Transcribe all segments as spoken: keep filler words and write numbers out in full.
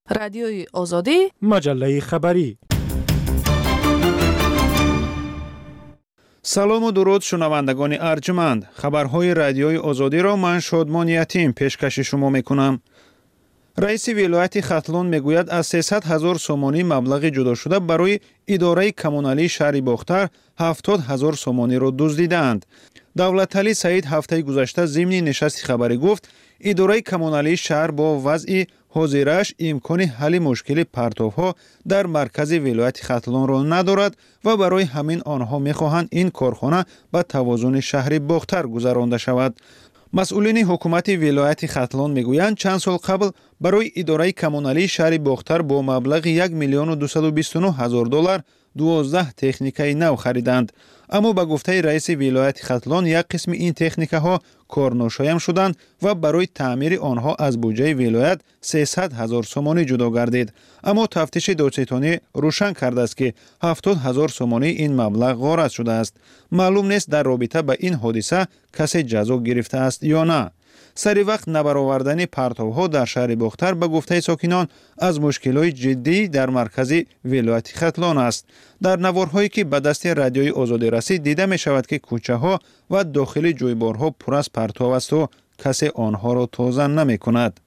رادیوی آزادی، مجله خبری. سلام و درود شنوندگان ارجمند. خبرهای رادیوی آزادی را من شادمان یتیم پیشکش شما میکنم. رئیس ولایت ختلون میگوید از سیصد هزار سومانی مبلغ جدا شده برای اداره کمونالی شهر باختر هفتاد هزار سومانی را دزدیدند. دولتعلی سعید هفته گذشته ضمن نشست خبری گفت اداره کمونالی شهر با وضع حاضرش امکان حل مشکل پرتوها در مرکز ولایت ختلون را ندارد و برای همین آنها میخواهند این کارخانه به توازن شهر باختر گذرانده شود. مسئولین حکومت ولایت ختلون میگویند چند سال قبل برای اداره کمونالی شهر باختر با مبلغ یک میلیون و دویست و بیست و نه هزار دلار دوازده تکنیکای نو خریدند. اما به گفته رئیس ولایت ختلون یک قسم این تکنیک‌ها کارناشایم شدند و برای تعمیر آنها از بودجه ولایت سیصد هزار سومانی جدا گردید. اما تفتیش دادستانی روشن کرده است که هفتاد هزار سومانی این مبلغ غارت شده است. معلوم نیست در رابطه با این حادثه کسی جزا گرفته است یا نه. سری وقت نبرآوردن پرتوها در شهر باختر به گفته ساکنان از مشکلات جدی در مرکز ولایت ختلون است. در نوارهایی که به دست رادیوی آزادی رسید دیده می شود که کوچه ها و داخل جویبارها پر از پرتو است و کسی آنها را توزیع نمی کند.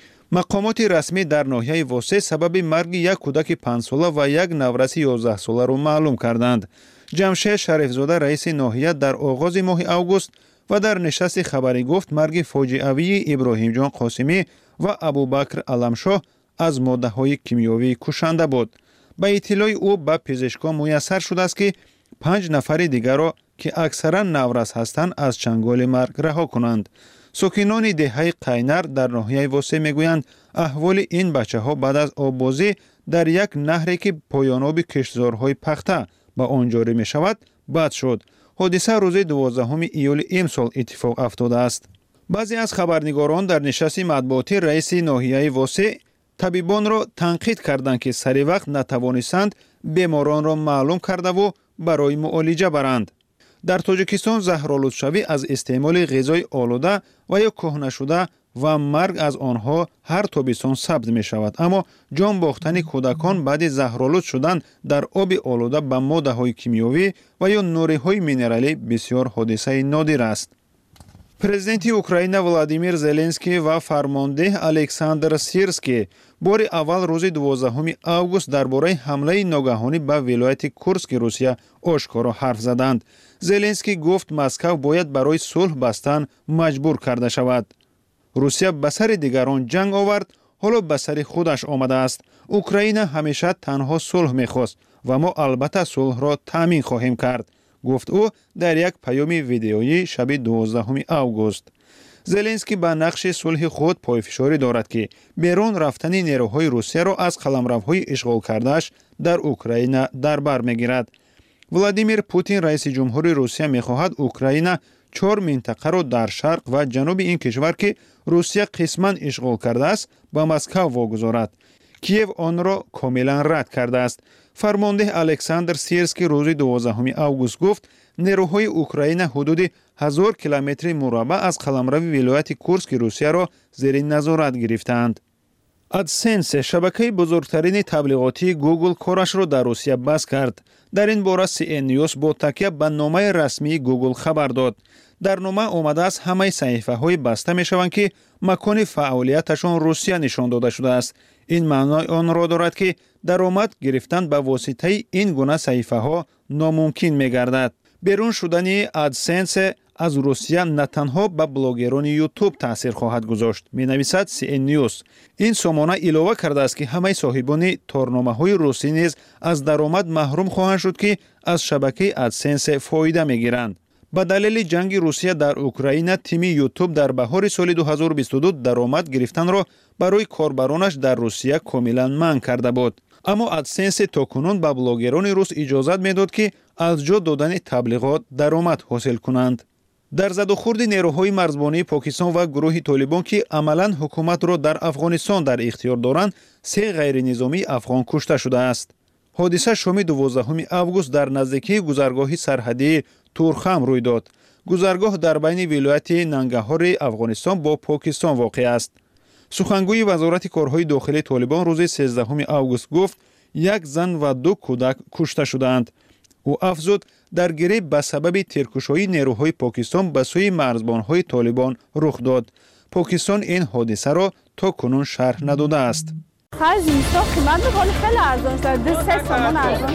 مقامات رسمی در ناحیه واسه سبب مرگ یک کودک پنج ساله و یک نورس یازده ساله را معلوم کردند. جمشید شریفزاده رئیس ناحیه در آغاز ماه اوگوست و در نشست خبری گفت مرگ فاجعه‌ای ابراهیم جان قاسمی و ابوبکر علمشاه از ماده‌های کیمیایی کشنده بود. به اطلاع او به پزشکان میسر شده است که پنج نفر دیگر را که اکثرا نورس هستند از چنگال مرگ رها کنند. ساکنان دهه قینر در ناحیه واسه میگویند احوال این بچه‌ها بعد از آببازی در یک نهری که پایاناب کشتزارهای پخته به آن جاری می شود بد شد. حادثه روز دوازدهم ایول امسال اتفاق افتاده است. بعضی از خبرنگاران در نشست مطبوعاتی رئیس ناحیه واسع طبیبان را تنقید کردند که سری وقت نتوانستند بیماران را معلوم کرده و برای معالجه برند. در تاجیکستان زهرآلودشوی از استعمال غذای آلوده و یا کهنه شده و مرگ از آنها هر تابستان ثبت می شود. اما جان باختن کودکان بعد زهرآلود شدن در آب آلوده به ماده‌های کیمیایی و یا نوری‌های مینرالی بسیار حادثه نادر است. پرزیدنت اوکراین ولادیمیر زلنسکی و فرمانده الکساندر سیرسکی بار اول روز دوازدهم اوگوست درباره حمله ناگهانی به ولایت کورسک روسیه آشکارا حرف زدند. زلنسکی گفت مسکو باید برای صلح بستن مجبور کرده شود. روسیه به سر دیگران جنگ آورد، حالا به سر خودش آمده است. اوکراین همیشه تنها صلح می‌خواست و ما البته صلح را تامین خواهیم کرد، گفت او در یک پیام ویدیویی شب دوازدهم اوگوست. زلنسکی به نقش صلح خود پایفشاری دارد که بیرون رفتن نیروهای روسیه را از قلمروهای اشغال کردهش در اوکراین در بر می‌گیرد. ولادیمیر پوتین رئیس جمهوری روسیه می‌خواهد اوکراین چهار منطقه را در شرق و جنوب این کشور که روسیه قسماً اشغال کرده است به مسکو واگذارد. کیف آن را کاملا رد کرده است. فرمانده الکساندر سیرسکی روز دوازدهم اوگوست گفت نیروهای اوکراین حدود هزار کیلومتر مربع از قلمرو ولایت کورسک روسیه را زیر نظارت گرفتند. ادسنس شبکه بزرگترین تبلیغاتی گوگل کارش را در روسیه بس کرد. در این باره سی ان نیوز با تکیه به نامه رسمی گوگل خبر داد. در نامه آمده است همه صحیفه های بسته می شوند که مکان فعالیتشان روسیه نشان داده شده است. این معنای آن را دارد که درآمد گرفتن به واسطه این گونه صحیفه ها ناممکن می گردد. بیرون شدن ادسنس از روسیه نه تنها به بلاگران یوتیوب تاثیر خواهد گذاشت، می نویسد سی ان نیوز. این سامانه علاوه کرده است که همه صاحبان تارنامه‌های روسی نیز از درآمد محروم خواهند شد که از شبکه ادسنس فایده می گیرند. به دلیل جنگ روسیه در اوکراین تیم یوتیوب در بهار سال دو هزار و بیست و دو درآمد گرفتن را برای کاربرانش در روسیه کاملا منع کرده بود. اما ادسنس تاکنون به بلاگران روس اجازت میداد که از جا دادن تبلیغات درآمد حاصل کنند. در زد و خورد نیروهای مرزبانی پاکستان و گروه طالبان که عملاً حکومت را در افغانستان در اختیار دارند، سه غیر نظامی افغان کشته شده است. حادثه شام دوازدهم اوگوست در نزدیکی گذرگاه سرحدی تورخم روی داد. گذرگاه در بین ولایت ننگرهار افغانستان با پاکستان واقع است. سخنگوی وزارت کارهای داخلی طالبان روز سیزدهم آگوست گفت یک زن و دو کودک کشته شدند. او افزود درگیری به سبب تیرکشی نیروهای پاکستان به سوی مرزبانهای طالبان رخ داد. پاکستان این حادثه را تا کنون شرح نداده است. خرج اینستا قیمت بکنه خیلی ارزان شد. دو سه سامان ارزان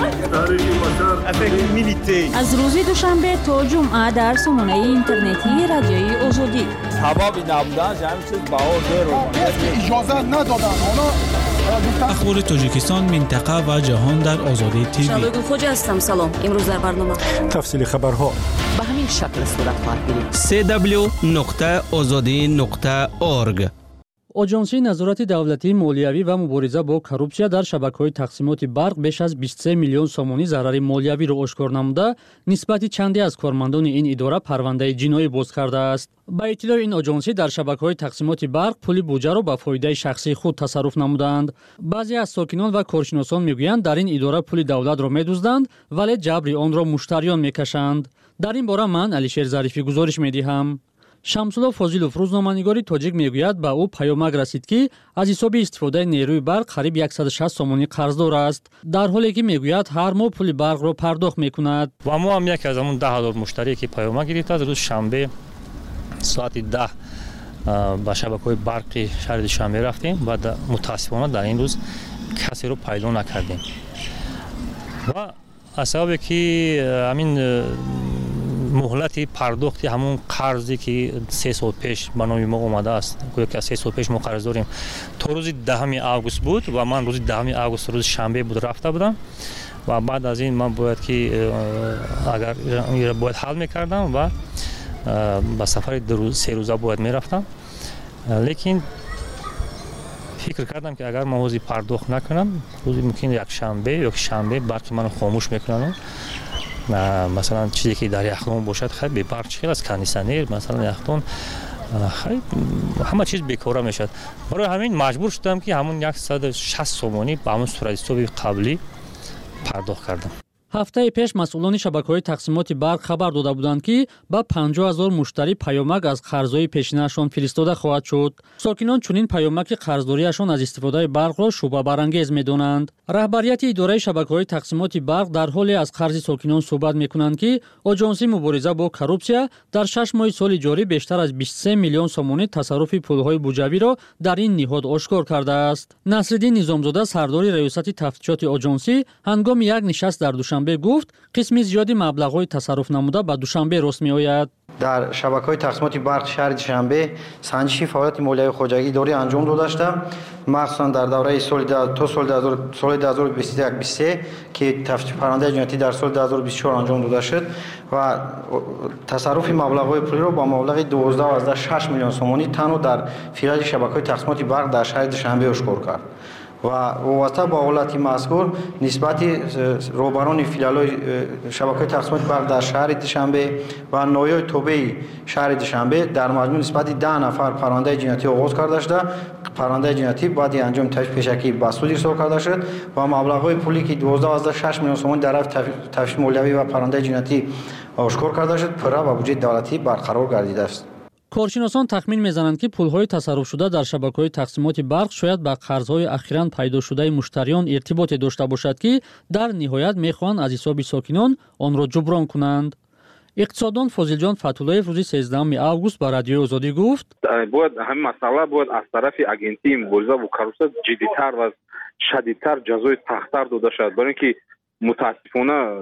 شد. از روز دوشنبه تا جمعه در سامانه اینترنتی رادیوی آزادی. حبابی نبودن همین چیز بهار دیر اجازه ندادن. حالا اخبار تاجیکستان، منطقه و جهان در آزادی تیوی. شبکه خوجا هستم. سلام. امروز در برنامه تفصیل خبرها به همین شکل صورت خواهد گرفت. سی دبلیو نقطه آزادی نقطه اورگ. آژانسی نظارت دولتی مالیوی و مبارزه با коррупсия در شبکه‌های تقسیمات برق بیش از بیست و سه میلیون سومانی ضرر مالیوی را آشکار نموده، نسبت چندی از کارمندان این اداره پرونده جنایی باز کرده است. با اطلاع این آژانسی در شبکه‌های تقسیمات برق پول بودجه را به فایده شخصی خود تصرف نمودند. بعضی از ساکنان و کارشناسان میگویند در این اداره پول دولت را می‌دزدند ولی جبری آن را مشتریان می‌کشند. در این باره من علیشیر ظریفی گزارش می‌دهم. شمس‌الله فاضلوف روزنامه‌نگاری تاجیک میگوید با او پیامک رسید که از حساب استفاده نیروی برق قریب صد و شصت سومانی قرضدار است، در حالی که میگوید هر ماه پول برق را پرداخت میکند. و ما هم یک از همون ده هزار مشتری که پیامک گرفته روز شنبه ساعت ده به شبکه‌های برق شهر دوشنبه رفتیم و متاسفانه در این روز کسی رو پیدا نکردیم و از سببی که همین مهلت پرداختی همون قرضی که سه سال پیش به نام ما اومده است، گویا که سه سال پیش ما قرض داریم، تا روز دهم آگوست بود و من روز دهم آگوست روز شنبه بود رفته بودم و بعد از این من باید که اگر این را باید حل میکردم و به سفر دو روز سه روزه باید میرفتم، لیکن فکر کردم که اگر من روزی پرداخت نکنم روزی ممکن یک شنبه یا شنبه برق منو خاموش میکنن. مثلا چیزی که در یخدان باشد خیلی به برق خیلی از کانیسانر مثلا یخدان خیلی همه چیز بیکاره میشد. برای همین مجبور شدم که همون صد و شصت سومانی به همون صورت حسابی قبلی پرداخت کردم. هفته پیش مسئولان شبکه‌های تقسیمات برق خبر داده بودند که با پنجاه هزار مشتری پیامک از قرض‌های پیشینه‌شان فرستاده خواهد شد. ساکنان چنین پیامک قرضداریشان از استفاده برق را شبهه برانگیز می‌دانند. رهبریت اداره شبکه‌های تقسیمات برق در حالی از قرض ساکنان صحبت می‌کنند که آژانسی مبارزه با коррупсия در شش ماه سال جاری بیشتر از بیست و سه میلیون سومانی تصرف پول‌های بودجوی را در این نهاد آشکار کرده است. نصرالدین نظامزاده سردار ریاست تفتیشات آژانسی هنگام یک نشست در دوشنبه گفت قسمی زیادی مبلغ‌های تصرف نموده به دوشنبه راست می‌آید. در شبکه‌های تقسیمات برق شهر دوشنبه سنجشی فعالیت مالیوی خواجگی داری انجام داده شده، مخصوصا در دوره سال تا سال دو هزار و بیست و یک بیست و سه که تفتیش پرونده جنایتی در سال دو هزار و بیست و چهار انجام داده شد و تصرف مبلغ‌های پولی را با مبلغ دوازده و شش میلیون سومانی تنها در فیلال شبکه‌های تقسیمات برق در شهر دوشنبه آشکار کرد و وابسته با حالت مذکور نسبت روبران فیلال‌های شبکه‌های تقسیمات برق در شهر دوشنبه و نویای توبه شهر دوشنبه در مجموع نسبت ده نفر پرونده جنایتی آغاز کرده شده. پرونده جنایتی بعد انجام تفتیش پیشکی به سود ارسال کرده شد و مبلغ‌های پولی که دوازده و شش میلیون سومان در تفتیش مالیوی و پرونده جنایتی آشکار کرده شد پره و بودجه دولتی برقرار گردیده است. کارشناسان تخمین میزنند که پول‌های تصرف شده در شبکه‌های تقسیمات برق شاید با قرض‌های اخیراً پیدا شده مشتریان ارتباطی داشته باشد که در نهایت می‌خواهند از حساب ساکنان آن را جبران کنند. اقتصاددان فاضل فتولایف روز سیزدهم آگوست با رادیوی آزادی گفت باید همین مسئله باید از طرف اگنتی مبارزه با коррупсия جدی‌تر و شدیدتر جزای سخت‌تر داده شود، برای اینکه متاسفانه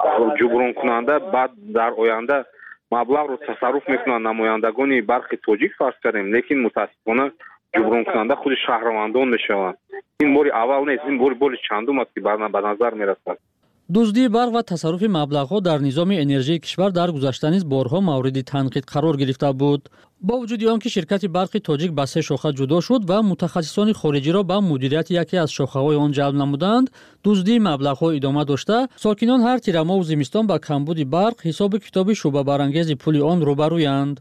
جبران کننده بعد در آینده مبلغ رو تصرف میکنن نمایندگان برق تاجیک فرض کردیم، لیکن متاسفانه جبران کننده خود شهروندان میشوند. این بار اول نیست، این بار بار چندم است که به نظر میرسد. دزدی برق و تصرف مبلغ‌ها در نظام انرژی کشور در گذشته نیز بارها مورد تنقید قرار گرفته بود. با وجود آنکه شرکت برق تاجیک به سه شاخه جدا شد و متخصصان خارجی را به مدیریت یکی از شاخه‌های آن جلب نمودند، دزدی مبلغ‌ها ادامه داشته، ساکنان هر تیرما و زمستان با کمبود برق حساب کتاب شوبه برانگیز پول آن روبرویند.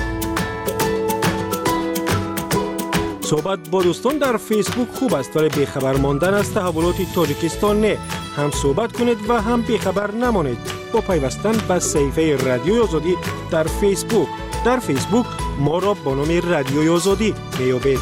صحبت با دوستان در فیسبوک خوب است ولی بیخبر ماندن از تحولات تاجیکستان نه. هم صحبت کنید و هم بیخبر نمانید با پیوستن به صفحه رادیوی آزادی در فیسبوک. در فیسبوک ما را با نام رادیوی آزادی میابید.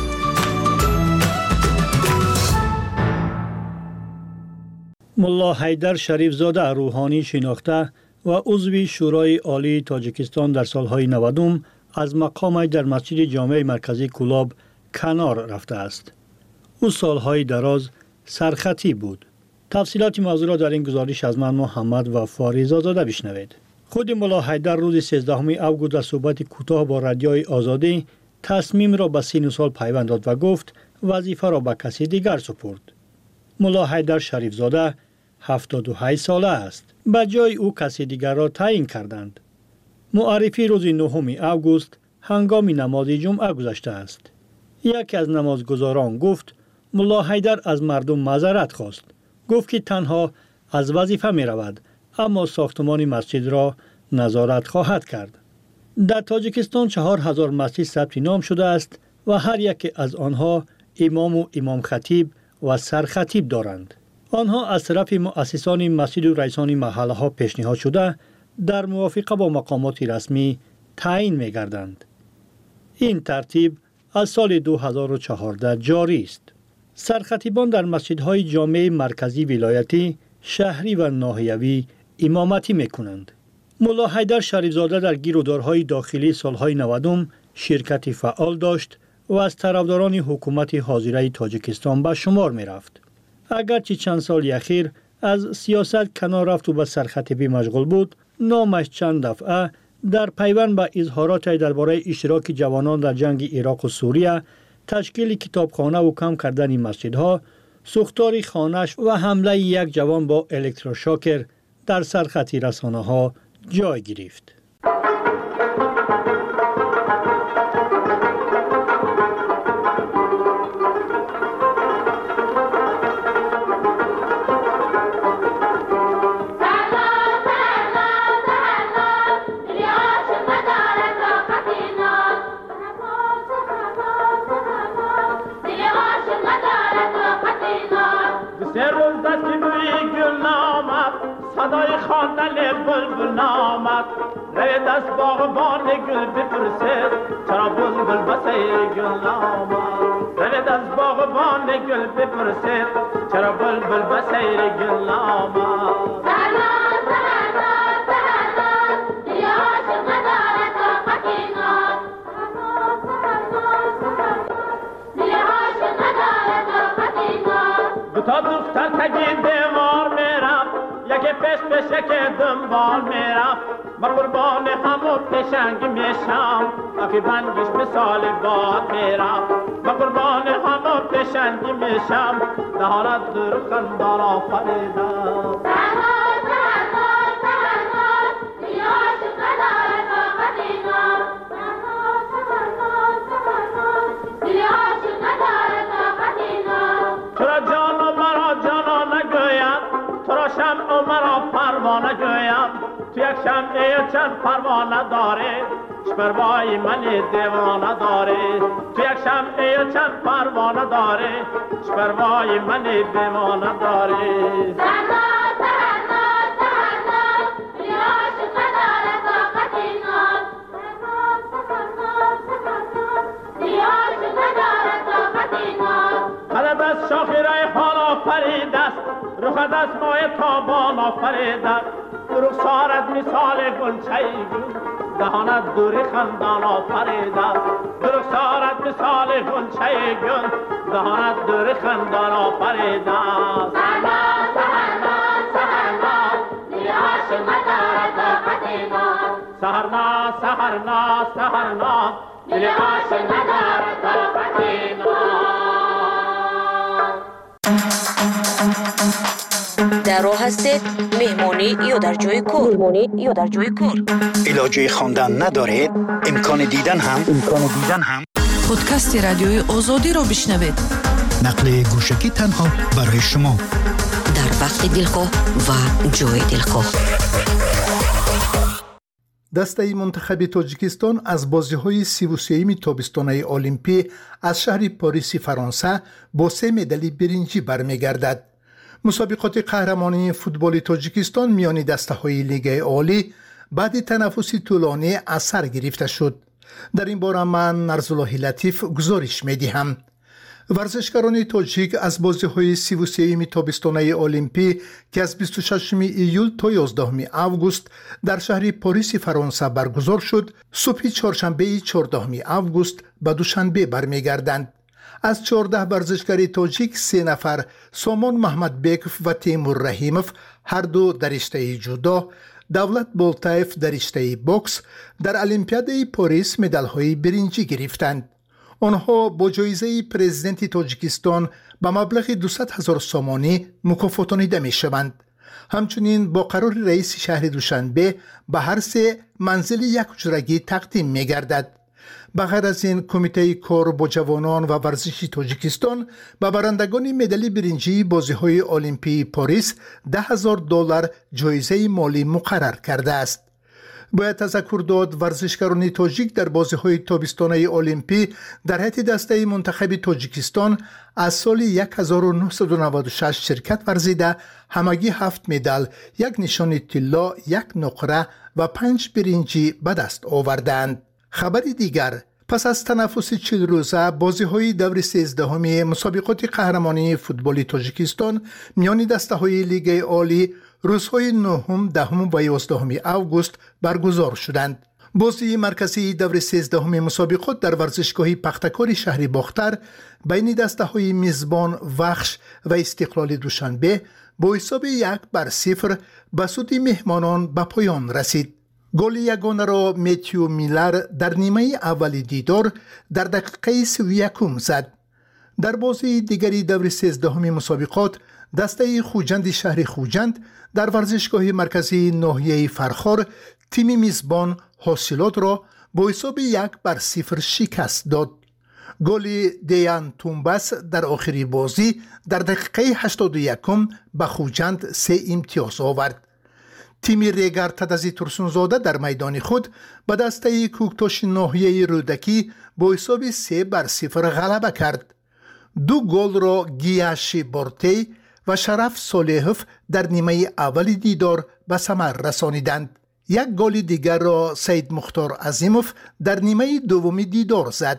ملا حیدر شریف زاده روحانی شناخته و عضو شورای عالی تاجیکستان در سالهای نود از مقامش در مسجد جامع مرکزی کولاب کنار رفته است. او سالهای دراز سرخطی بود. تفصیلات موضوع را در این گزارش از من محمد و فاریز آزاده بشنوید. خود ملا حیدر روز سیزدهم اوگوست در صحبت کوتاه با رادیوی آزادی تصمیم را به سین سال پیوند داد و گفت وظیفه را به کسی دیگر سپرد. ملا حیدر شریف زاده هفتاد و هشت ساله است. به جای او کسی دیگر را تعیین کردند. معرفی روز نهم اوگوست هنگام نماز جمعه گذشته است. یکی از نمازگزاران گفت ملا حیدر از مردم معذرت خواست. گفت که تنها از وظیفه می رود اما ساختمان مسجد را نظارت خواهد کرد. در تاجیکستان چهار هزار مسجد ثبت نام شده است و هر یک از آنها امام و امام خطیب و سرخطیب دارند. آنها از طرف مؤسسان مسجد و رئیسان محله ها پیشنهاد شده در موافقه با مقامات رسمی تعیین می گردند. این ترتیب از سال دو هزار و چهارده جاری است. سرخطیبان در مسجدهای جامع مرکزی ولایتی، شهری و ناحیوی امامتی می کنند. ملا حیدر شریف زاده در گیرودارهای داخلی سالهای نود شرکت فعال داشت و از طرفداران حکومت حاضره تاجیکستان به شمار می رفت. اگرچه چند سال اخیر از سیاست کنار رفت و به سرخطیبی مشغول بود، نامش چند دفعه در پیوند به اظهارات درباره اشتراک جوانان در جنگ عراق و سوریه، تشکیل کتابخانه و کم کردن مسجدها، سوختار خانه‌اش و حمله یک جوان با الکتروشاکر در سرخط رسانه‌ها جای گرفت. صدای خواندن بلبل نامد روی دست باغبان گل بپرسه چرا بلبل بسیر گل نامد روی دست باغبان گل بپرسه چرا بلبل بسیر گل نامد تا دختر تگی دیوار میرم یکی پیش پیشه که دنبال میرم من قربان همو پیشنگ میشم اکی بنگیش مثال باد میرم من قربان همو پیشنگ میشم نهارت در خندان آفریدم چرا جانو مرا جانا نگویم چرا شمع مرا پروانه گویم تو یک شمعه چند پروانه داره پروای من دیوانه داره تو یک شمعه چند پروانه داره پروای من دیوانه داره قلب از شاخی ریحان آفرید است رخ از ماه تابان آفرید است رخسارت مثال گلچه گل دهانت دوری خندان آفرید است رخسارت مثال گلچه گل دهانت دوری خندان آفرید است سهرنا سهرنا سهرنا لیاش مدارت قدیما سهرنا سهرنا سهرنا لیاش مدارت قدیما در راه هستید مهمانی یا در جای کار مهمانی یا در جای کار علاجه خواندن ندارید امکان دیدن هم امکان دیدن هم پادکست رادیوی آزادی را بشنوید نقل گوشکی تنها برای شما در وقت دلخواه و جای دلخواه. دسته منتخب تاجیکستان از بازی‌های سی و سوم تابستانه المپی از شهر پاریس فرانسه با سه مدال برنجی برمیگردد. مسابقات قهرمانی فوتبال تاجیکستان میان دسته‌های لیگ عالی بعد تنفسی طولانی از سر گرفته شد. در این باره من نرزالله لطیف گزارش می دهم. ورزشکاران تاجیک از بازی‌های سی و سوم تابستانه المپی که از بیست و ششم ایول تا یازدهم آگوست در شهر پاریس فرانسه برگزار شد، صبح چهارشنبه چهاردهم آگوست به دوشنبه برمیگردند. از چهارده ورزشکار تاجیک سه نفر، سامان محمد بیکوف و تیمور رحیموف، هر دو در رشته جودو، دولت بولتایف در رشته بوکس، در المپیاد پاریس مدال‌های برنجی گرفتند. آنها با جایزه پرزیدنت تاجیکستان به مبلغ دویست هزار سامانی مکافاتانیده می شوند. همچنین با قرار رئیس شهر دوشنبه به هر سه منزل یک اجرگی تقدیم می گردد. بغیر از این کمیته کار با جوانان و ورزشی تاجیکستان به برندگان مدال برنجی بازی‌های المپی پاریس ده هزار دلار جایزه مالی مقرر کرده است. باید تذکر داد ورزشکاران تاجیک در بازی‌های تابستانه المپی در هیئت دسته منتخب تاجیکستان از سال هزار و نهصد و نود و شش شرکت ورزیده همگی هفت مدال، یک نشان طلا، یک نقره و پنج برنجی به دست آوردند. خبر دیگر، پس از تنفس چهل روزه بازی‌های دور سیزدهم مسابقات قهرمانی فوتبال تاجیکستان میان دسته‌های لیگ عالی روزهای نهم، دهم و یازدهم آگوست برگزار شدند. بازی مرکزی دور سیزدهم مسابقات در ورزشگاه پختکار شهر باختر بین دسته‌های میزبان وخش و استقلال دوشنبه با حساب یک بر صفر به سود مهمانان به پایان رسید. گل یگانه را میتیو میلر در نیمه اول دیدار در دقیقه سی و یکم زد. در بازی دیگری دور سیزدهم مسابقات دسته خوجند شهر خوجند در ورزشگاه مرکزی ناحیه فرخار تیم میزبان حاصلات را با حساب یک بر صفر شکست داد. گل دیان تومباس در آخری بازی در دقیقه هشتاد و یکم به خوجند سه امتیاز آورد. تیم ریگر تدزی ترسونزاده در میدان خود به دسته کوکتاش ناحیه رودکی با حساب سه بر صفر غلبه کرد. دو گل را گیاشی بورتی و شرف صالحوف در نیمه اول دیدار به ثمر رسانیدند. یک گل دیگر را سید مختار عظیموف در نیمه دومی دیدار زد.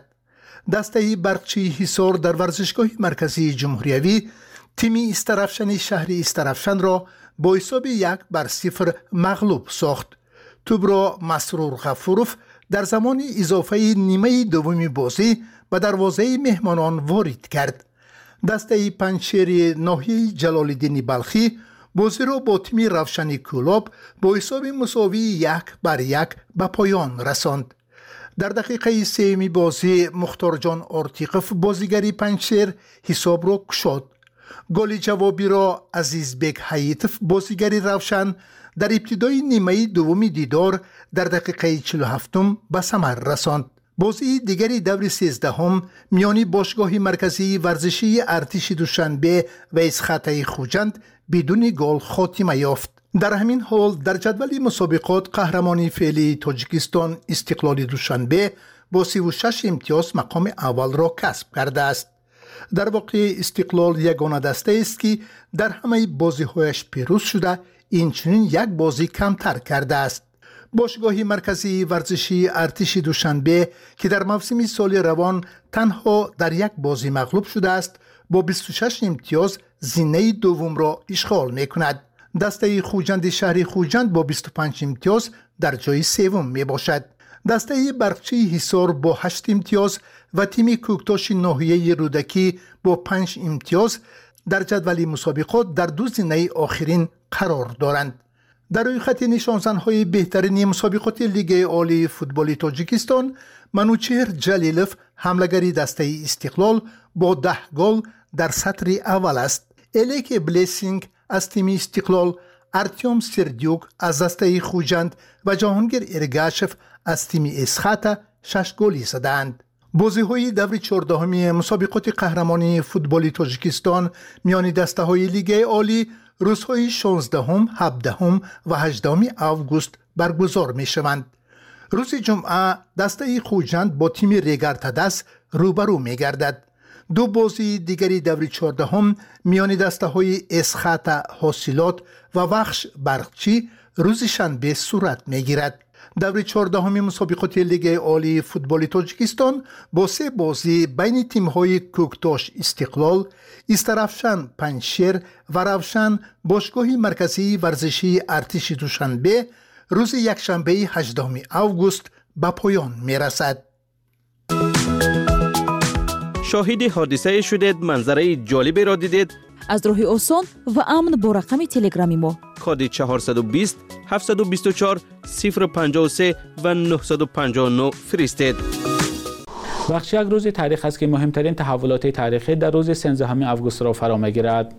دسته برقچی حصار در ورزشگاه مرکزی جمهوریوی تیم استرافشن شهر استرافشن را با حساب یک بر صفر مغلوب ساخت. توپ را مسرور غفوروف در زمان اضافه نیمه دومی بازی به دروازه مهمانان وارد کرد. دسته پنچیر ناحیه جلال الدین بلخی بازی را با تیم روشنی کلاب با حساب مساوی یک بر یک به پایان رساند. در دقیقه سوم بازی مختار جان آرتیقف بازیگری پنچیر حساب را گشاد. گل جوابی را عزیز بیگ حییتف بازیگری روشن در ابتدای نیمه دومی دیدار در دقیقه چهل و هفتم به ثمر رساند. بازی دیگری دور سیزدهم میانی باشگاه مرکزی ورزشی ارتش دوشنبه و اسخطه خوجند بدون گل خاتمه یافت. در همین حال در جدول مسابقات قهرمانی فعلی تاجیکستان استقلال دوشنبه با سی و شش امتیاز مقام اول را کسب کرده است. در واقع استقلال یگانه دسته است که در همه بازی‌هایش پیروز شده، اینچنین یک بازی کمتر کرده است. باشگاه مرکزی ورزشی ارتش دوشنبه که در موسم سال روان تنها در یک بازی مغلوب شده است، با بیست و شش امتیاز زینه دوم را اشغال می کند. دسته خوجند شهر خوجند با بیست و پنج امتیاز در جای سوم می باشد. دسته برقچی حصار با هشت امتیاز و تیم کوکتاش ناحیه رودکی با پنج امتیاز در جدول مسابقات در دو زینه آخرین قرار دارند. در روی خط نشانزن‌های بهترین مسابقات لیگ عالی فوتبال تاجیکستان منوچهر جلیلوف حملگری دسته استقلال با ده گل در سطر اول است. الیک بلیسینگ از تیم استقلال، ارتیوم سردیوک از دسته خوجند و جهانگیر ارگاشف از تیم اسخاتا شش گلی زدند. بازی‌های دور چهاردهم مسابقات قهرمانی فوتبال تاجیکستان میان دسته‌های لیگ عالی روزهای شانزدهم، هفدهم و هجدهم آگوست برگزار می‌شوند. روز جمعه دسته خوجند با تیم ریگر تدس روبرو می‌گردد. دو بازی دیگری دور چهاردهم میان دسته‌های اسخاتا حاصلات و وخش برقچی روز شنبه صورت می‌گیرد. دور چهاردهمی مسابقات لیگ عالی فوتبال تاجیکستان با سه بازی بین تیم‌های کوکتاش استقلال، استرافشان پنجشیر و روشن باشگاه مرکزی ورزشی ارتش دوشنبه روز یکشنبه هجدهم اوگوست به پایان می‌رسد. شاهد حادثه شدید، منظره جالبی را دیدید؟ از راه آسان و امن با رقم تلگرامی ما کد چهارصد و بیست هفتصد و بیست و چهار صفر پنجاه و سه و نهصد و پنجاه و نه فرستید. بخش یک روز تاریخ است که مهمترین تحولات تاریخی در روز سیزدهم اوگوست را فرا می‌گیرد.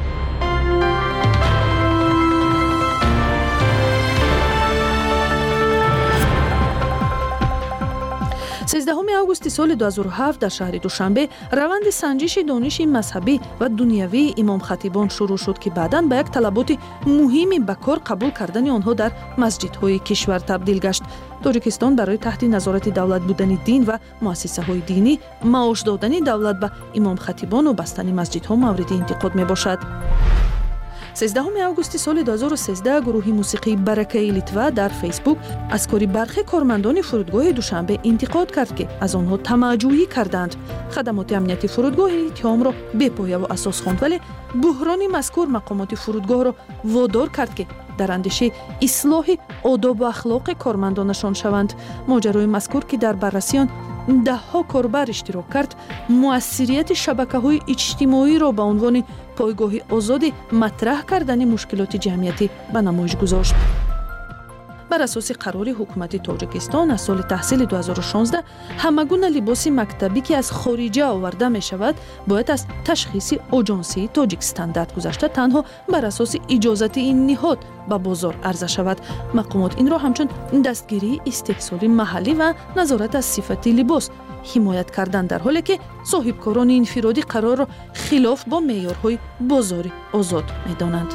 سیزدهم اوگوست سال دو هزار و هفت در شهر دوشنبه روند سنجش دانش مذهبی و دنیوی امام خطیبان شروع شد که بعداً به یک طلبات مهمی به کار قبول کردن آنها در مسجدهای کشور تبدیل گشت. تاجیکستان برای تحت نظارت دولت بودن دین و مؤسسه‌های دینی، معاش دادن دولت به امام خطیبان و بستن مسجدها مورد انتقاد میباشد. سیزدهم اوگوست سال دو هزار و سیزده گروه موسیقی برکه لیتوا در فیسبوک از کاری برخی کارمندان فرودگاه دوشنبه انتقاد کرد که از آنها طمع‌جویی کردند. خدمات امنیتی فرودگاه اتهام را بی‌پایه و اساس خواند، ولی بحران مذکور مقامات فرودگاه را وادار کرد که در اندیشه اصلاح آداب و اخلاق کارمندانشان شوند. ماجرای مذکور که در بررسی آن ده ها کاربر اشتراک کرد، مؤثریت شبکه‌های اجتماعی را به عنوان پایگاه آزاد مطرح کردن مشکلات جمعیتی به نمایش گذاشت. بر اساس قرار حکومت تاجیکستان از سال تحصیل دو هزار و شانزده همگون لباس مکتبی که از خارجه آورده می شود باید از تشخیص آژانسی تاجیک استاندارد گذشته تنها بر اساس اجازت این نهاد به بازار عرضه شود. مقامات این را همچون دستگیری استحصال محلی و نظارت از صفت لباس حمایت کردن، در حالی که صاحبکاران انفرادی قرار را خلاف با معیارهای بازار آزاد می دانند.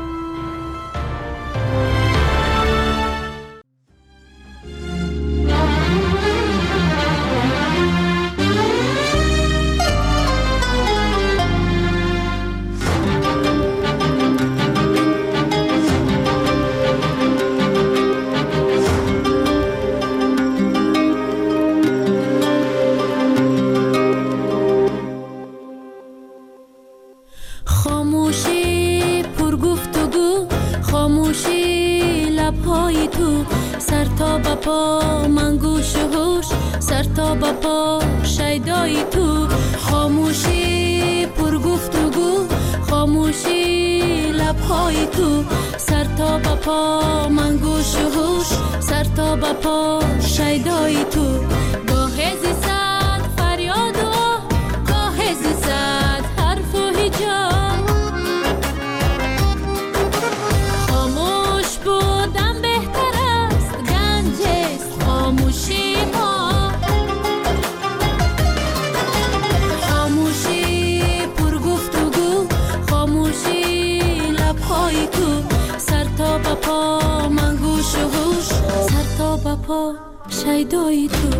شیدای تو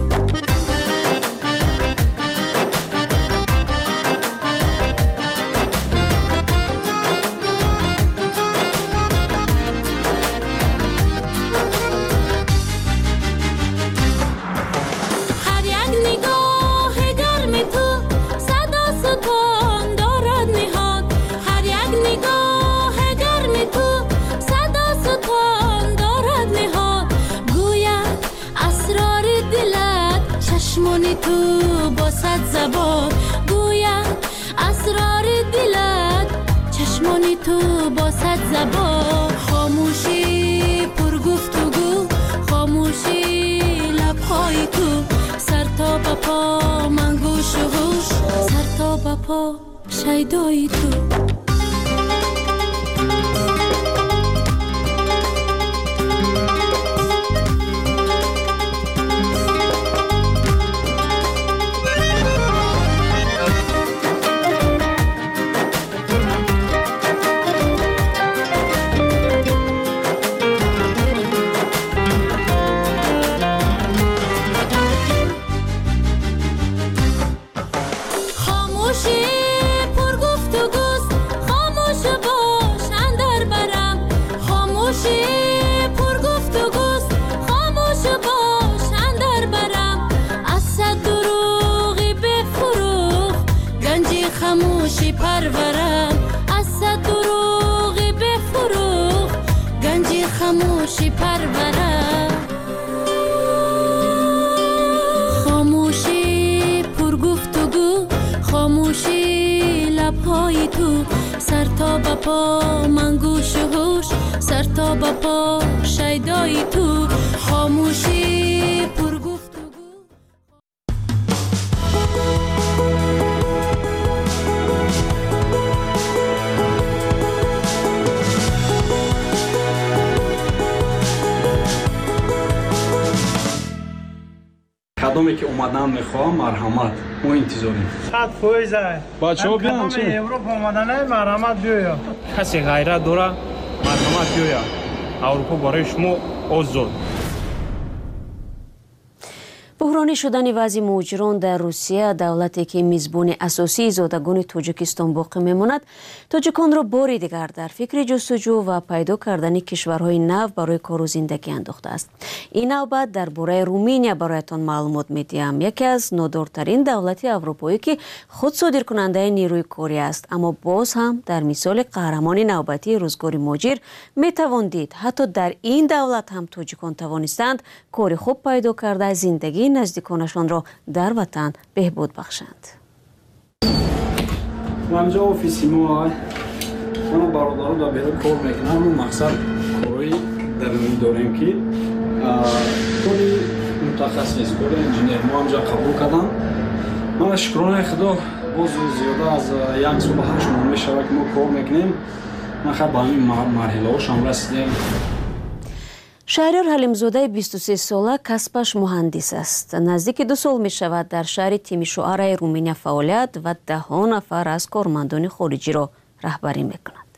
تو با صد زبان گوید اسرار دلت، چشمانی تو با صد زبان. خاموشی پر گفتگو، خاموشی لبهای تو، سر تا به پا من گوش و هوش، سر تا به پا شیدای تو. شیدای تو سر تا به پا من گوش و هوش سر تا به پا شیدای تو خاموشی پرگفت کدومی که اومدن میخوام مرحمت ما انتظاریم خط خویزه بچه‌ها بیان چی اروپا اومدن مرحمت بیایا کسی غیرت داره مرحمت بیایا اروپا برای شما آزاد بحرانی شدن وضع مهاجران در روسیه دولتی که میزبان اساسی زادگان تاجیکستان باقی میماند تاجیکان را باری دیگر در فکر جستجو و پیدا کردن کشورهای نو برای کار و زندگی انداخته است. این نوبت درباره رومینیا برایتان معلومات میدیم. یکی از نادارترین دولت اروپایی که خود صادر کننده نیروی کاری است، اما باز هم در مثال قهرمان نوبتی روزگار مهاجر میتوان دید حتی در این دولت هم تاجیکان توانستند کار خوب پیدا کرده زندگی نزدیکانشان را در وطن بهبود بخشند. منجا آفیسی ما ما برادرها در بیرون کار میکنم و مقصد کاری درونی داریم که کاری متخصص کاری انجینیر ما همجا قبول کردم. من شکرانه خدا باز زیاده از یک سال هشت ماه میشود که ما کار میکنیم. من خیلی با همین مرحله هاش هم رسیدیم. شهریار حلیمزاده بیست و سه ساله کسبش مهندس است. نزدیک دو سال می شود در شهر تیمیشوارا رومینیا فعالیت و ده ها نفر از کارمندان خارجی را رهبری می کند.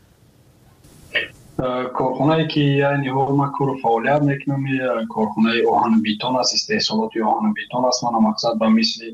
کارخانه‌ای که یعنی ما کار فعالیت میکنم کارخانه آهن بیتون است، استحصالات آهن بیتون است. من مقصد به مثل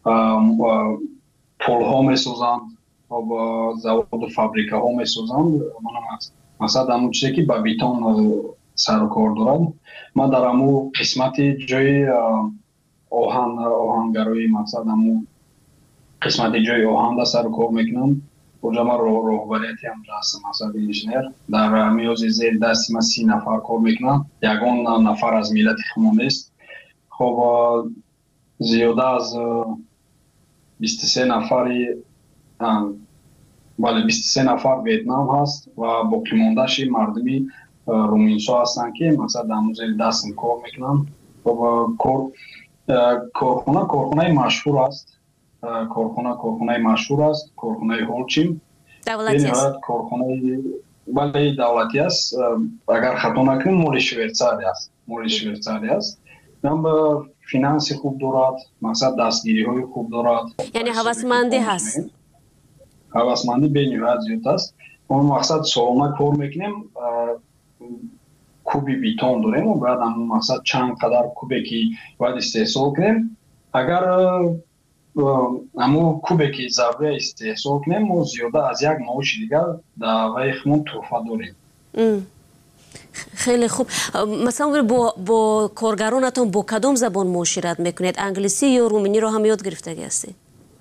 پل ها میسازند و با زواد و فابریکه ها میسازند. من مقصد همون چیزی که با بیتون سر و کار دارد. ما در همون قسمت جای آهن آهنگرایی مقصد همون قسمت جای آهن در سر و کار میکنم. اونجا ما رهبریتی هم هستم مقصد انجینیر. در میازی زیر دستی ما سی نفر کار میکنم. یگان نفر از ملت خمانه است. خب زیاده از بیست و سه نفری بله بیست و سه نفر ویتنام هست و باقی موندهش مردمی رومینسا هستن که مثلا در موزه دستم کار میکنن. کارخانه کارخانه مشهور است. کارخانه کارخانه مشهور است. کارخانه هولچیم دولتی است. کارخانه بله دولتی است. اگر خطا نکنم مال شویتزاری است. مال شویتزاری است. هم فینانس خوب دارد. مثلا دستگیری های خوب دارد. یعنی هوسمندی هست. هوسمندی به نهایت زیاد است. ما مقصد سالانه کار میکنیم. کوبی بیتون داریم و باید همون مقصد چند قدر کوبی که باید استحصال کنیم. اگر همون کوبی که ضربه استحصال کنیم و زیاده از یک معاش دیگر در ویخمون توفه داریم. خیلی خوب. مثلا با, با کارگرانتون با کدام زبان معاشرت میکنید؟ انگلیسی یا رومینی رو هم یاد گرفته هستید؟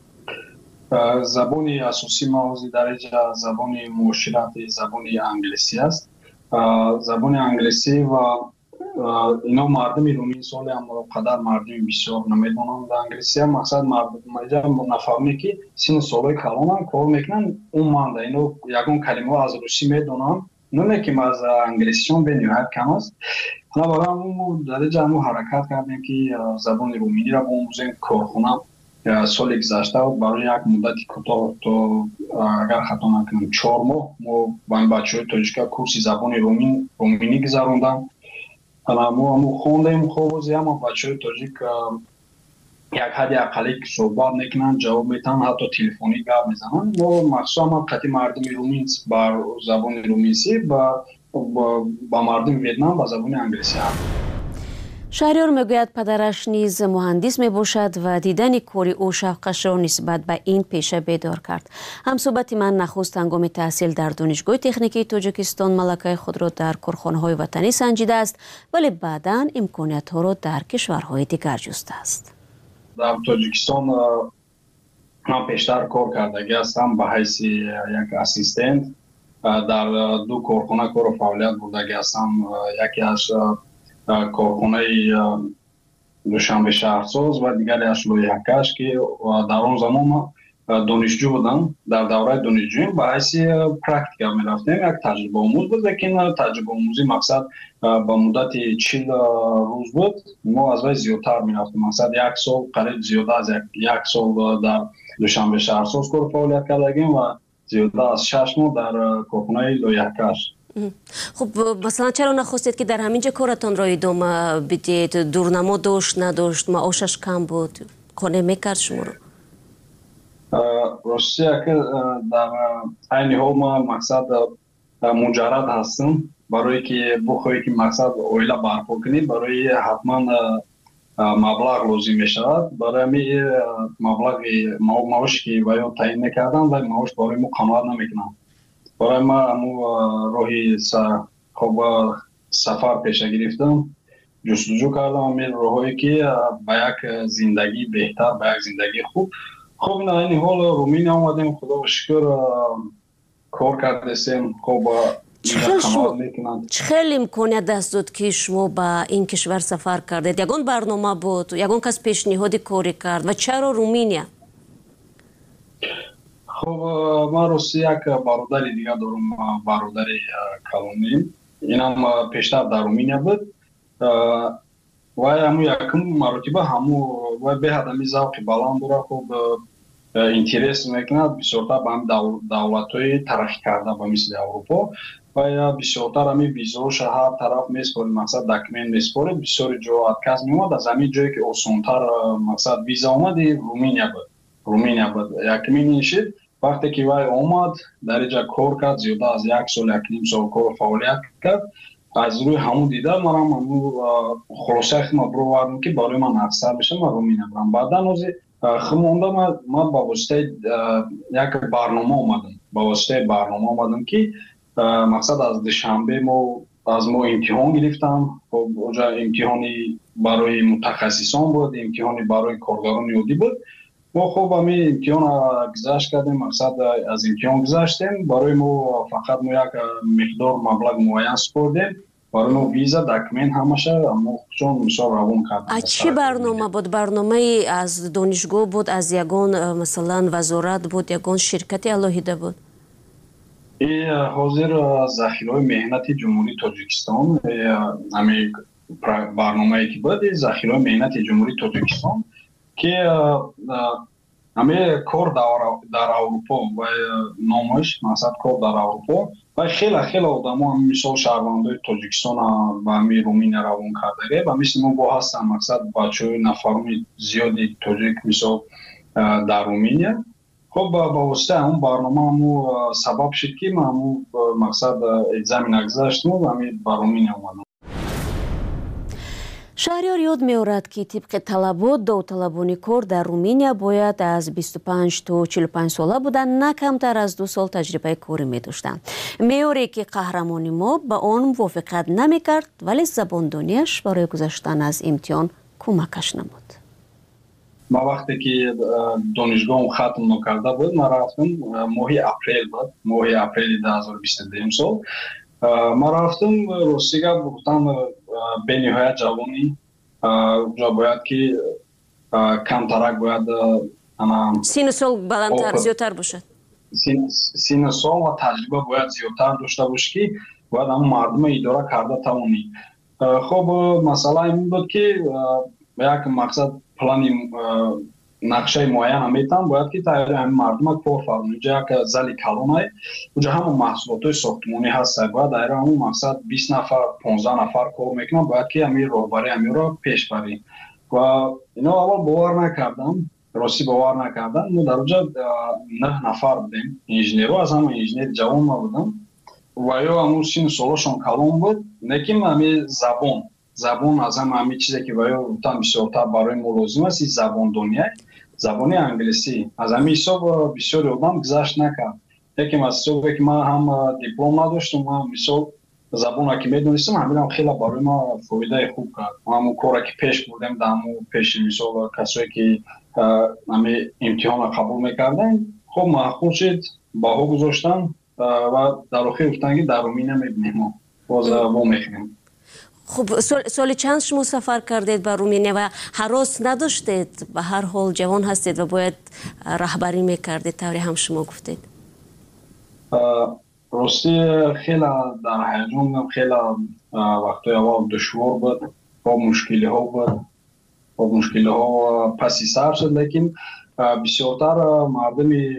زبان اساسی ما از درجه زبان معاشرت زبان انگلیسی است. زبان انگلیسی و اینا مردم رومین سال هم قدر مردم بسیار نمیدونن در انگلیسی هم مقصد مردم نفهمی که سین سالای کلان کار میکنن اون مانده اینا یکون کلمه از روسی میدونن نونه که از انگلیسی هم به نهایت کم است. حالا برای همون درجه همون حرکت کردیم که زبان رومینی را با موزه کارخانه سال گذشته برای یک مدت کوتاه تو اگر خطا نکنم چهار ماه ما با این بچه‌های تاجیک کورس زبان رومین رومینی گذروندم. حالا ما هم خوندیم خوب اما بچه‌های تاجیک یک حد اقلی که صحبت میکنن جواب میتن حتی تلفنی گپ میزنن. ما مخصوصا ما قطعی مردم رومین بر زبان رومینسی با با مردم ویتنام با زبان انگلیسی هم. شهریار میگوید پدرش نیز مهندس می باشد و دیدن کاری او شوقش را نسبت به این پیشه بیدار کرد. همصحبت من نخست هنگام تحصیل در دانشگاه تکنیکی تاجیکستان ملکه خود را در کارخانه‌های وطنی سنجیده است ولی بعداً امکانات ها را در کشورهای دیگر جسته است. در تاجیکستان من پیشتر کار کردگی هستم به حیث یک اسیستنت در دو کارخانه کار و فعالیت بودگی هستم. یکی از کارخانه دوشنبه شهرساز و دیگری از شلوی حکش که در اون زمان دانشجو بودم дар давраи донишҷӯӣ ба ҳайси практика мерафтем. Як таҷрибаомӯз буд, лекин таҷрибаомӯзи мақсад ба муддати чил рӯз буд. Мо аз вай зиёдтар мерафтем. Мақсад як сол қариб зиёда аз як сол дар Душанбе шаҳрсоз кор фаъолият кардагим ва зиёда аз шаш моҳ дар корхонаи лоиҳакаш. خب مثلا چرا نخواستید که در همینجا کارتان را ادامه بدید؟ دورنما داشت نداشت، معاشش کم بود، قانع میکرد شما رو؟ روسیه که در این حال ما مقصد مجرد هستم برای که بخواهی که مقصد اویله برپا کنید برای حتما مبلغ لازم می شود. برای می مبلغ معاش که باید تعیین میکردن و معاش برای ما قناعت نمیکنم. برای ما امو راهی خوب سفر پیشه گرفتم، جستجو کردم امیر راهی که با یک زندگی بهتر، با یک زندگی خوب خوب نه این حال رومینیا آمدیم. خدا و شکر کار کردیم. خوب چه خیلی امکانیت دست داد که شما به این کشور سفر کردید؟ یگان برنامه بود؟ یگان کس پیشنهاد کاری کرد؟ و چرا رومینیا؟ خب من روسیه یک برادری دیگه دارم، برادری کلونی. این هم پیشتر در رومینیا بود و همو یکم مرتبه همو و به هدمی ذوق بلند داره. خب اینترس میکنه بسیارتر به هم دولت‌های ترقی کرده به مثل اروپا و بسیارتر همی ویزاش هر طرف میسپارید، مقصد دکمنت میسپارید. بسیار جا ادکاز میومد. از همین جایی که آسان‌تر مقصد ویزا آمد رومینیا بود. رومینیا بود یکمین شد. وقتی که وای آمد در اینجا کار کرد، زیاده از یک سال یک نیم سال کار فعالیت کرد. از روی همون دیده من هم خلاصه خیلی بروردم که برای من افسر بشم و رومینیا برم. بعدا از خمونده من با واسطه یک برنامه آمدم. با واسطه برنامه آمدم که مقصد از دوشنبه ما از ما امتحان گرفتم. خب اونجا امتحانی برای متخصصان بود، امتحانی برای کارگران عادی بود. ما خوب همی امتحان گذشت کردیم. مقصد از امتحان گذشتیم. برای ما فقط ما یک مقدار مبلغ معین سپردیم. برای ما ویزا دکمنت همشه اما چون مثال روان کردیم. از چی برنامه بود؟ برنامه از دانشگاه بود، از یگان مثلا وزارت بود، یگان شرکت الهیده بود؟ این حاضر ذخیره مهنت جمهوری تاجیکستان، همین برنامه ای که بود ذخیره مهنت جمهوری تاجیکستان که همه کار در اروپا و نامش مقصد کار در اروپا و خیلی خیلی آدم ها مثل شهروندای تاجیکستان و همه رومینیا روان کرده و مثل ما با هستن مقصد بچه های نفرمی زیادی تاجیک مثل در رومینیا. خب با واسطه همون برنامه همون سبب شد که ما همون مقصد اگزامین اگذاشتیم و همین با رومینیا اومدم. شهریار یاد می‌آورد که طبق طلبات داوطلبانی کار در رومینیا باید از بیست و پنج تا چهل و پنج ساله بودن، نه کمتر از دو سال تجربه کاری می‌داشتند. معیاری که قهرمان ما با آن موافقت نمی‌کرد ولی زباندانیش برای گذشتن از امتحان کمکش نمود. ما وقتی که دانشگاه ختم نکرده بود ما رفتم ماه اپریل بود، ماه اپریل دو هزار و بیست و دو سال ما رفتم روسیه. گفتم به نهایت جوانی جا باید که کمترک باید سین سال بلندتر زیادتر باشد، سین سال و تجربه باید زیادتر داشته باشه که باید هم مردم اداره کرده توانی. خب مسئله این بود که یک مقصد پلانی نقشه معین هم میتن باید که تایید همین مردم کار فرمون. اینجا یک زلی کلونه اونجا همون محصولات های ساختمانی هست. باید دایره همون مقصد بیست نفر پانزده نفر کار میکنن. باید که همین راهبری همین را پیش بریم و اینا اول باور نکردم، راستی باور نکردم. ما در اونجا نه نفر بودیم انجینیر، از همون انجینیر جوان ما بودم و یا همون سین سالشون کلون بود. لیکن همین زبان زبان از هم همین چیزی که باید گفتم بسیارتر برای ما لازم است زبان دنیا، زبان انگلیسی. از همین حساب بسیار آدم گذشت نکرد. یکی از حسابی که من هم دیپلم نداشتم، من مثال زبان که میدونستم همین هم خیلی برای ما فایده خوب کرد. همون کاری که پیش بردیم در همون پیش مثال کسایی که همین امتحان قبول میکردن خب معقول شد باها گذاشتن و در آخر گفتن که در رومینیا میبینیم ما باز با میخونیم. خب سال چند شما سفر کردید به رومانیا و هراس نداشتید؟ به هر حال جوان هستید و باید رهبری میکردید طوری هم شما گفتید. راستی خیلی در هیجان خیلی وقتی اول دشوار بود با مشکلی ها بود با مشکلی ها پسی سر شد، لیکن بسیارتر مردمی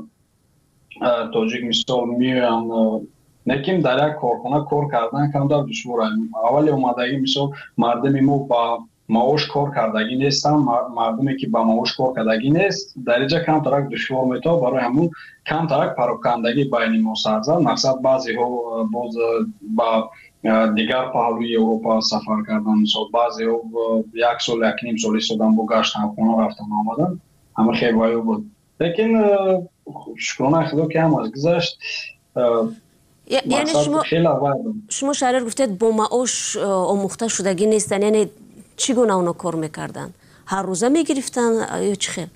تاجیک مثال میان لیکن در یک کارخانه کار کردن کم در دشواره. اولی اومدگی مثال مردمی ما با معاش کار کردگی نیستن، مردمی که با معاش کار کردگی نیست درجه کم ترک دشوار میتا، برای همون کم ترک پراکندگی بین ما سر زد. مقصد بعضی ها باز با دیگر پهلوی اروپا سفر کردن، مثال بعضی ها یک سال یک نیم سالی شدن با گشتن خونه رفتن آمدن، همه خیلی بود. لیکن شکرانه خدا که هم از گذشت. یعنی شما شما شهرر گفتید با معاش آموخته شدگی نیستن، یعنی چگونه اونا کار میکردن؟ هر روزه میگرفتن یا چی خیل؟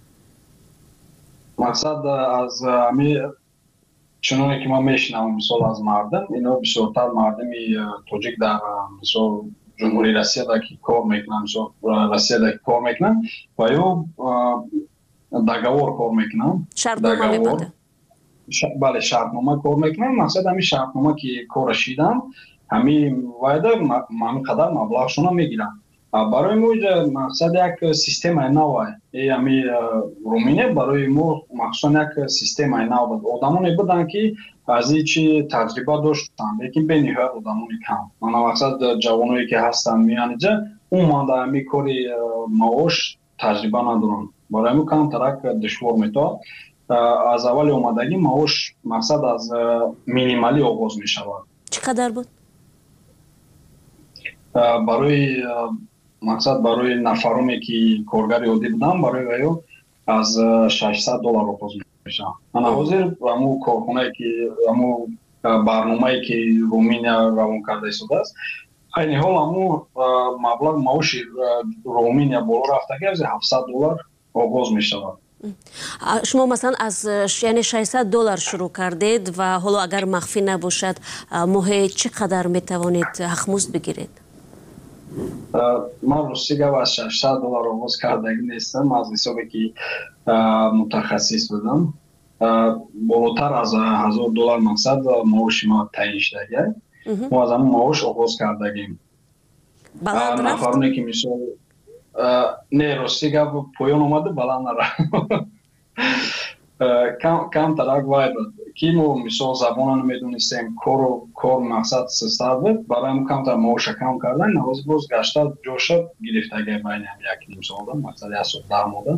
مقصد از همی چنانه که ما میشنم مثال از مردم، اینا بسیارتر مردمی تاجیک در مثال جمهوری روسیه دا که کار میکنن، مثال روسیه دا که کار میکنن و یا دگوار کار میکنن، شرطنامه میبنده. بله شرطنامه کار میکنن. مقصد همین شرطنامه که کار شیدن همین وایده همین قدر مبلغشون میگیرن. برای ما مقصد یک سیستم نوه همین رومانیا برای ما مخصوصا یک سیستم نوه بود. آدمانی بودن که از اینچی تجربه داشتن، لیکن به نهایت آدمانی کم. من مقصد جوانایی که هستن میان اینجا اون مانده همین کاری معاش تجربه ندارن، برای ما کم ترک دشوار میتا. از اول اومدگی معاش مقصد از مینیمالی آغاز می شود. چقدر بود؟ برای مقصد برای نفرامی که کارگر عادی بودن برای ویو از ششصد دلار آغاز می شود. من حاضر همون کارخانه که همون برنامه‌ای که رومانیا روان کرده شده است، این حال همون مبلغ معاش رومانیا بالا رفته از هفتصد دلار آغاز می شود. شما مثلا از یعنی ششصد دلار شروع کردید و حالا اگر مخفی نباشد ماهی چقدر میتوانید حقمزد بگیرید؟ من راستی گفت از ششصد دلار آغاز کردگی نیستم، از حسابی که متخصص بودم بالاتر از هزار دلار مقصد معاش ما تعیین شده. ما از همون معاش آغاز کردگیم. بلند رفت؟ نفرانی که مثال نه راستی گفت پایان اومده بلند نرفت. کم ترک باید بود که ما مثال زبان نمیدونستیم کار مقصد سستر بود، برای هم کم تر معاش کم کردن نواز باز گشته جوشت گرفتگی بین هم یک نیم سال ده مقصد یک سال ده ماده.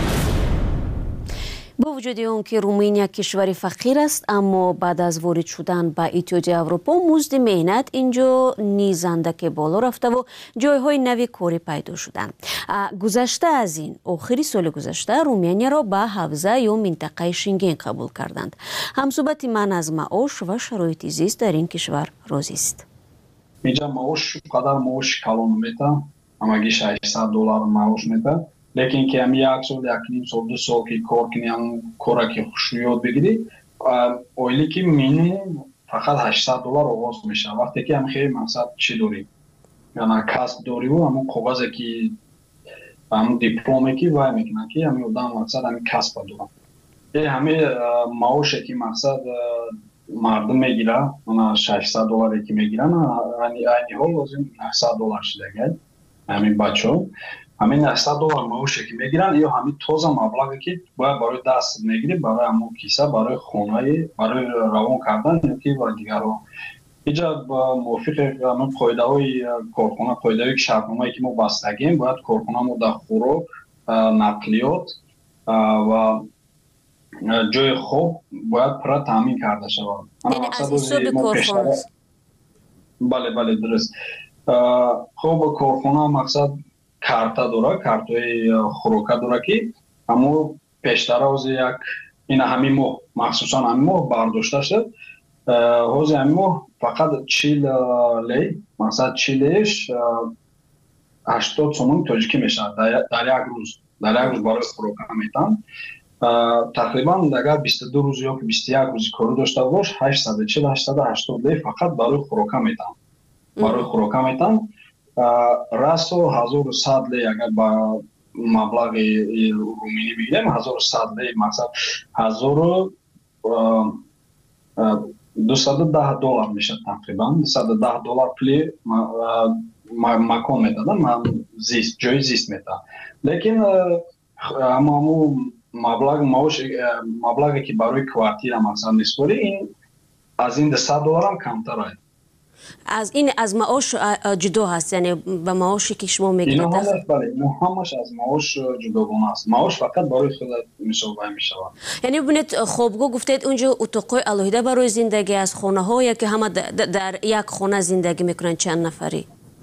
با وجود اون که رومانیا کشوری فقیر است، اما بعد از وارد شدن به اتحادیه اروپا مزد مهنت اینجا نیز اندک بالا رفته و جایهای نوی کاری پیدا شدن. گذشته از این آخری سال گذشته رومانیا را به حوزه یا منطقه شنگن قبول کردند. همصحبت من از معاش و شرایط زیست در این کشور راضی است. اینجا معاش قدر معاش کلان میته، همگی ششصد دلار معاش میته، لیکن که همی یک سال، یک نیم سال، دو سال که کار کنی هم کاره که خوش یاد بگیری اولی که مینیموم فقط هشتصد دلار آغاز میشه. وقتی که هم خیلی مقصد چی داری؟ یعنی کسب داری و همون کاغذی که همون دیپلومی که وای میکنن که همین آدم مقصد همین کسب دارن. این همه معاشی که مقصد مردم میگیره، من ششصد دلاری که میگیرن این حال لازم نهصد دلار شده همین بچه ها. همین نهصد دلار معاشی که میگیرن یا همین تازه مبلغی که باید برای دست میگیری برای همون کیسه، برای خونه، برای روان کردن یا که برای دیگر ها. اینجا موافق همون قاعده های کارخانه، قاعده های شرطنامه‌ای که ما بستگیم، باید کارخانه ما در خوراک، نقلیات و جای خوب باید پر تامین کرده شود. یعنی از حساب کارخانه؟ بله بله درست. خوب کارخانه مقصد کارتا داره، کارتای خوراک داره که همو پیشتر از یک این همین ماه مخصوصا همین ماه برداشته شد. حوض همین ماه فقط چهل لی، مقصد چهلش هشتاد سومن تاجیکی میشه در یک روز، در یک روز برای خوراک میتن. تقریبا اگر بیست و دو روز یا بیست و یک روز کار داشته باش هشتصد و چهل هشتصد و هشتاد لی فقط برای خوراک میتن، برای خوراک میتن. расо ҳазору сад ле агар ба маблағи руминӣ бигирем ҳазору сад ле мақсад ҳазору дусаду даҳ доллар мешад тақрибан дусаду даҳ доллар пули макон медадам зист ҷои зист медадам лекин амааму маблағ маош маблағе ки барои квартира мақсад мисборӣ ин аз ин дусад долларам камтар аст аз ин аз маош ҷудо ҳаст яъне ба маоши ки шумо мегиред бале ин ҳамаш аз маош ҷудогона аст маош фақат барои худат мисобаҳ мешавад яъне бубинед хобгоҳ гуфтед унҷо утоқҳои алоҳида барои зиндагӣ аст хонаҳо яке ҳама дар як хона зиндагӣ мекунанд чанд нафарӣ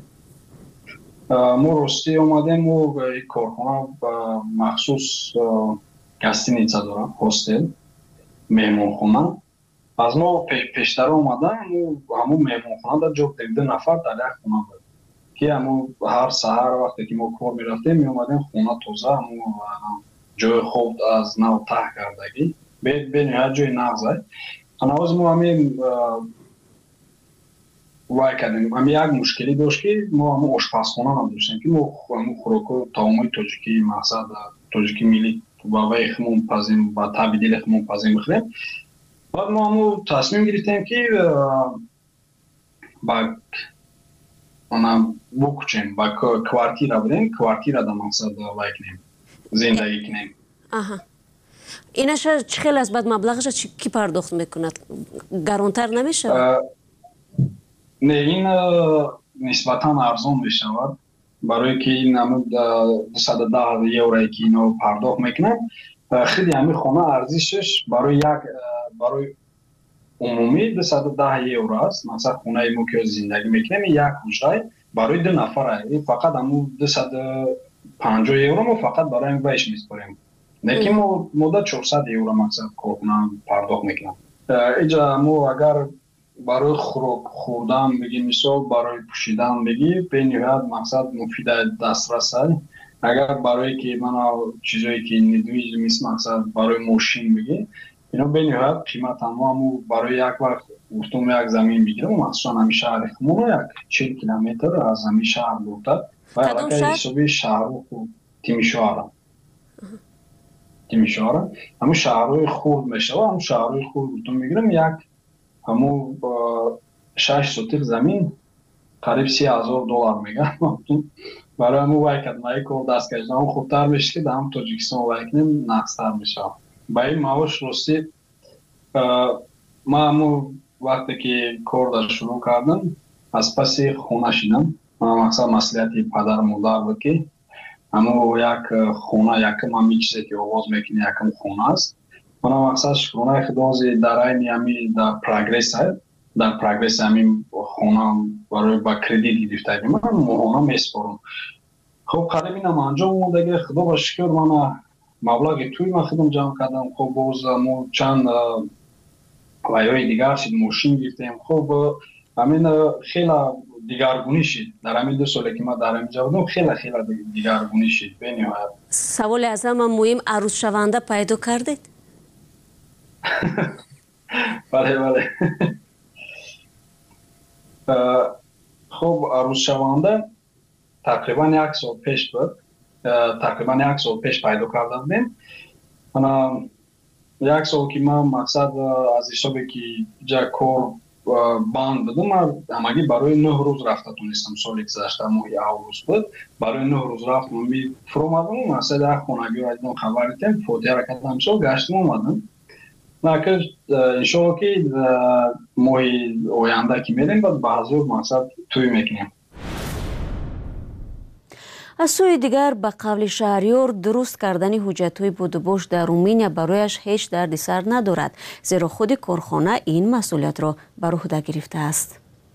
мо ростӣ омадем мо корхона махсус гостиница дорам ҳостел меҳмонхона аз мо пештар омадан ҳамун меҳмонхонада ҷо ду нафар дар як хона буд ки ҳамун ҳар саҳар вақте ки мо кор мерафтем меомадем хона тоза ҳамун ҷои хоб аз нав таҳ кардагӣ бениҳоят ҷои нағзай ҳанавоз мо ҳамин вай кардем ҳамин як мушкилӣ дошт ки мо ҳамун ошпазхона надоштем ки мо ҳамун хӯроку таомҳои тоҷикии мақсад тоҷикии миллӣ ба вай хмон пазим ба таби дили хмон пазим бихӯрем баъд мо ҳамун тасмим гирифтем ки ба букучем ба квартира бурем квартирада мақсад вай кунем зиндагӣ кунем инаша чӣ хел аст баъд маблағаша кӣ пардохт мекунад гаронтар намешавад не ин нисбатан арзон мешавад барое ки ин ҳамун дусаду даҳ еврое ки ино пардохт мекунанд хиди ҳамин хона арзишаш барои як барои умумӣ дусаду даҳ евро аст мақсад хонаи мо ки зиндагӣ мекунем як ҳуҷраи барои ду нафар фақат ҳамун дусаду панҷоҳ евро мо фақат барои вайш меспорем лекин мо мода чорсад евро мақсад корхона пардохт мекунам иҷа мо агар барои хӯрок хӯрдан бигӣ мисол барои пӯшидан бигӣ бениҳоят мақсад муфида дастрас аст агар барое ки мана чизое ки недвижимист мақсад барои мошин бигӣ ино бениҳоят қимат ҳамааму барои як вақт гуфтум як замин бигирам махсусан ҳамин шаҳри хумоно як чил километр аз ҳамин шаҳр дуртар ва аллакай ҳисоби шаҳру тимишоара тимишоара ҳамун шаҳрҳои хурд мешавад ҳамун шаҳрҳои хурд гуфтум бигирам як ҳамун шаш сотиқ замин қариб си ҳазор доллар мегӯяд барои ҳамун вай карднаи кор даст кашидам ҳамун хубтар мешад ки дар ҳамун тоҷикистон вай кунем нақстар мешавад ба ин маош ростӣ ман ҳамун вақте ки корда шурӯъ кардам аз паси хона шидам мақсад маслиҳати падару модар буд ки ҳамун як хона якум ҳамин чизе ки овоз мекунӣ якум хона аст мана мақсад шукронаи худози дар айни ҳамин дар прогресс аст дар прогресс ҳамин хона барои ба кредит гирифтагӣ ман моҳона меспорам хуб қариб инам анҷом омадаги худо ба шукр мана маблағи тӯи ма худам ҷамъ кардам хуб боз мо чанд вайҳои дигар шид мошин гирифтем хуб ҳамин хела дигаргунӣ шид дар ҳамин ду соле ки ман дар ҳаминҷа будам хела хела дигаргунӣ шид бениҳоят саволи аз ҳама муҳим арӯзшаванда пайдо кардед бале бале хуб арӯзшаванда тақрибан як сол пеш буд тақрибан як сол пеш пайдо карда будем ана як сол ки ман мақсад аз ҳисобе ки ҷа кор банд будам ҳамагӣ барои нӯҳ рӯз рафта тонистам соли гузашта моҳи август буд барои нӯҳ рӯз рафтам фуромадам мақсад як хонагиро айдам хабар дидем фотиҳаро кардам сол гаштим омадам накр иншоалло ки моҳи оянда ки мерем баъд ба ҳазор мақсад тӯй мекунем аз сӯи дигар ба қавли шаҳрёр дуруст кардани ҳуҷҷатҳои будубош дар руминия барояш ҳеҷ дарди сар надорад зеро худи корхона ин масъулиятро бар уҳда гирифтааст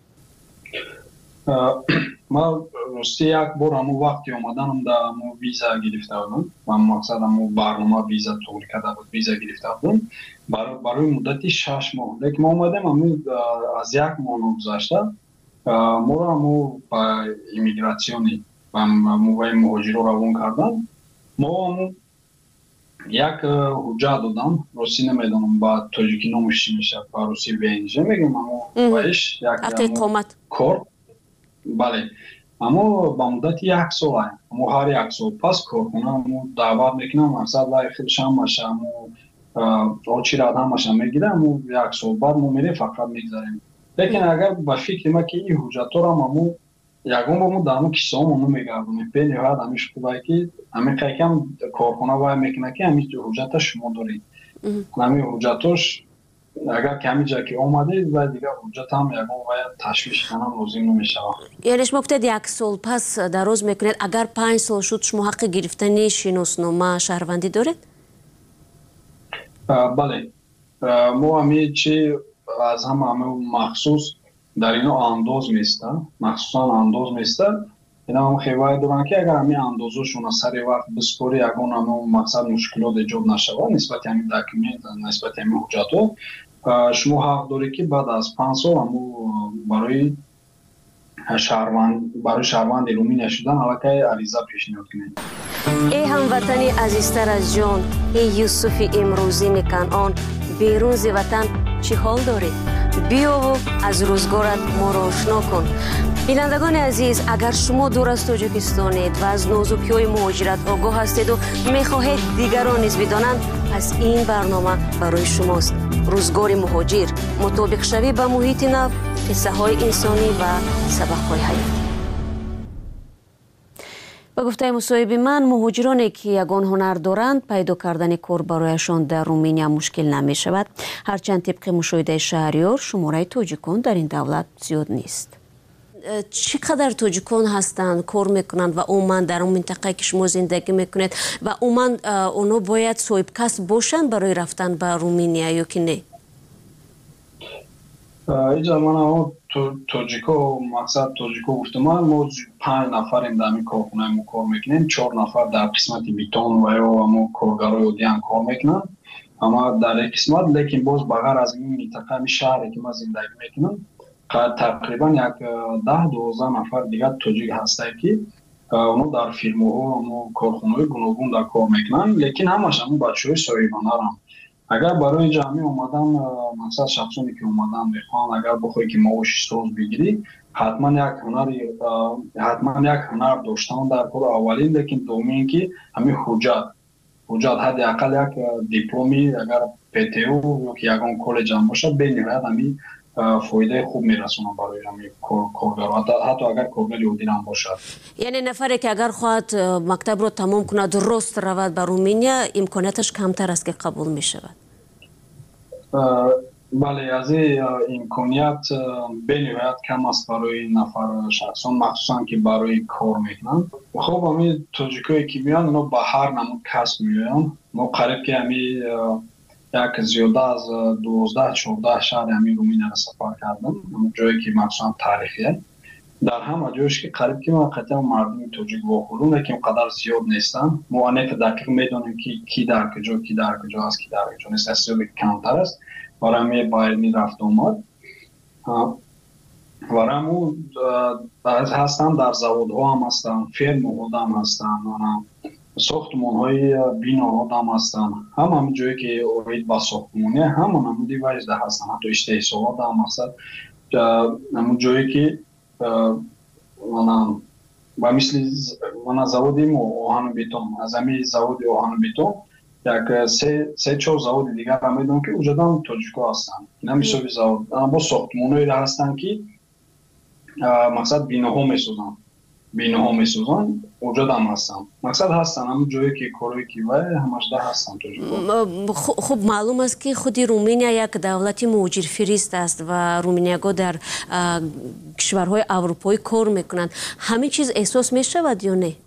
ман ростӣ як бор ҳамун вақти омаданам дар ҳамун виза гирифта будам ман мақсад ҳамун барнома виза туғри карда буд виза гирифта будам барои муддати шаш моҳ лекин ма омадем ҳамун аз як моҳ нагузашта моро ҳамун ба иммигратсиони муваи муҳоҷиро равон кардан мо ҳамун як ҳуҷҷат додам ростӣ намедонам ба тоҷикӣ номаш чӣ мешавад ба русӣ внж мегӯям ҳамун ваиш як кор бале اما با مدت یک سال هست. اما هر یک سال پس کارخونه امو دعوت میکنم مقصد لای خیلش هم باشه امو آچی را هم باشه میگیره امو یک سال بعد مو میره فقط میگذاریم. لیکن اگر با فکر ما که این حجت را امو یکم با مو دامو کشته هم امو میگردونیم به نهایت همیش خوبه که همین قیقم کارخونه باید میکنه که همیش حجت شما دارید. همین حجتش اگر کمی جا که اومده و دیگه حجت هم یکم باید تشویش کنم لازم نمیشه. یعنی شما گفتید یک سال پس دراز میکنید اگر پنج سال شد شما حق گرفتن شناسنامه شهروندی دارید؟ بله ما همه چی از هم همه مخصوص در اینو انداز میسته مخصوصا انداز میسته اینا هم خیلی دارن که اگر همین اندازشون سر وقت بسپاری اگه هم مقصد مشکلات ایجاد نشود نسبت همین داکیومنت نسبت همین حجتو شما حق داری که بعد از پنج سال همو برای شهروند برای شهروند رومینیا شدن علاقه عریضه پیشنهاد کنید. ای هموطنی عزیزتر از جان، ای یوسف امروزین کنعان، بیرون ز وطن چی حال دارید؟ بیا و از روزگارت ما را آشنا کن. بینندگان عزیز، اگر شما دور از تاجیکستانید و از نازکی‌های مهاجرت آگاه هستید و می‌خواهید دیگران نیز بدانند، پس این برنامه برای شماست. روزگار مهاجر، مطابق شوی به محیط نو، قصه های انسانی و سبق های حیاتی. با گفته مصاحبه من، مهاجرانی که یگان هنر دارند پیدا کردن کار برایشان در رومانیا مشکل نمی شود. هرچند طبق مشاهده شهریار شماره تاجیکان در این دولت زیاد نیست. چقدر تاجیکان هستند کار میکنند و عموما در اون منطقه که شما زندگی میکنید و عموما اونا باید صاحب کسب باشند برای رفتن به رومانیا یا که نه؟ اینجا من تاجیکا مقصد تاجیکا گفتم ما پنج نفریم در این کارخونه ما کار میکنیم، چهار نفر در قسمت بیتون و یا ما کارگرای دیگه کار میکنن. اما در این قسمت لیکن باز بغیر از این منطقه می شهری که ما زندگی میکنم تقریبا یک ده دوازده نفر دیگه تاجیک هسته که اونا در فیرم‌ها و کارخانه‌های گوناگون در کار میکنن، لیکن همش همون بچه‌های صاحبانه هم. اگر برای جمعی اومدن مثلا شخصانی که اومدن میخوان اگر بخوای که معاش ساز بگیری حتما یک هنر حتما یک هنر داشتن در کار اولین، لیکن دومین که همین حجت حجت حداقل یک دیپلمی اگر پی تی او یا یگان کالج هم باشه به نهایت همین فایده خوب میرسونه برای همین کارگر حتی اگر کارگر یهودی هم باشه. یعنی نفری که اگر خواهد مکتب رو تمام کنه درست رود به رومانیا امکاناتش کمتر است که قبول می شود؟ بله از این امکانات به نهایت کم است برای نفر شخصان مخصوصا که برای کار میکنن. خب همین تاجیکایی که میان اونا به هر نمود کسب میان. ما قریب که همین یک زیاده از دوازده چهارده شهر همین رومانیا را سفر کردم، جایی که مخصوصا تاریخیه. در همه جایش که قریب که ما قطعا مردم تاجیک واقعون لیکن قدر زیاد نیستن. ما انیت دقیق میدونیم که کی در کجا کی در کجا است کی در کجا نیست، اصلا کمتر است. برای می باید می رفت اومد و همون هستن در زوادها هم هستن، فرم ها هم هستن، ساختمان های بینا ها هم هستن. هم همین جایی که اوید با ساختمانه همون همون دیوایز ده هستن، حتی اشته سواد هم هستن. همون جایی که با مثل من زوادیم و آهن بیتون از همین زواد آهن بیتون یک سه سه چهار زواد دیگر هم میدونم که اوجا هم تاجیکا هستن. این هم میشه زواد با ساختمانایی هستن که مقصد بیناها میسازن بیناها میسازن اوجا هم هستن. مقصد هستن همون جایی که کاری که و همش ده هستن تاجیکا. خب معلوم است که خودی رومانیا یک دولتی مهاجر فریست است و رومانیاگا در کشورهای اروپایی کار میکنند. همین چیز احساس میشود یا نه؟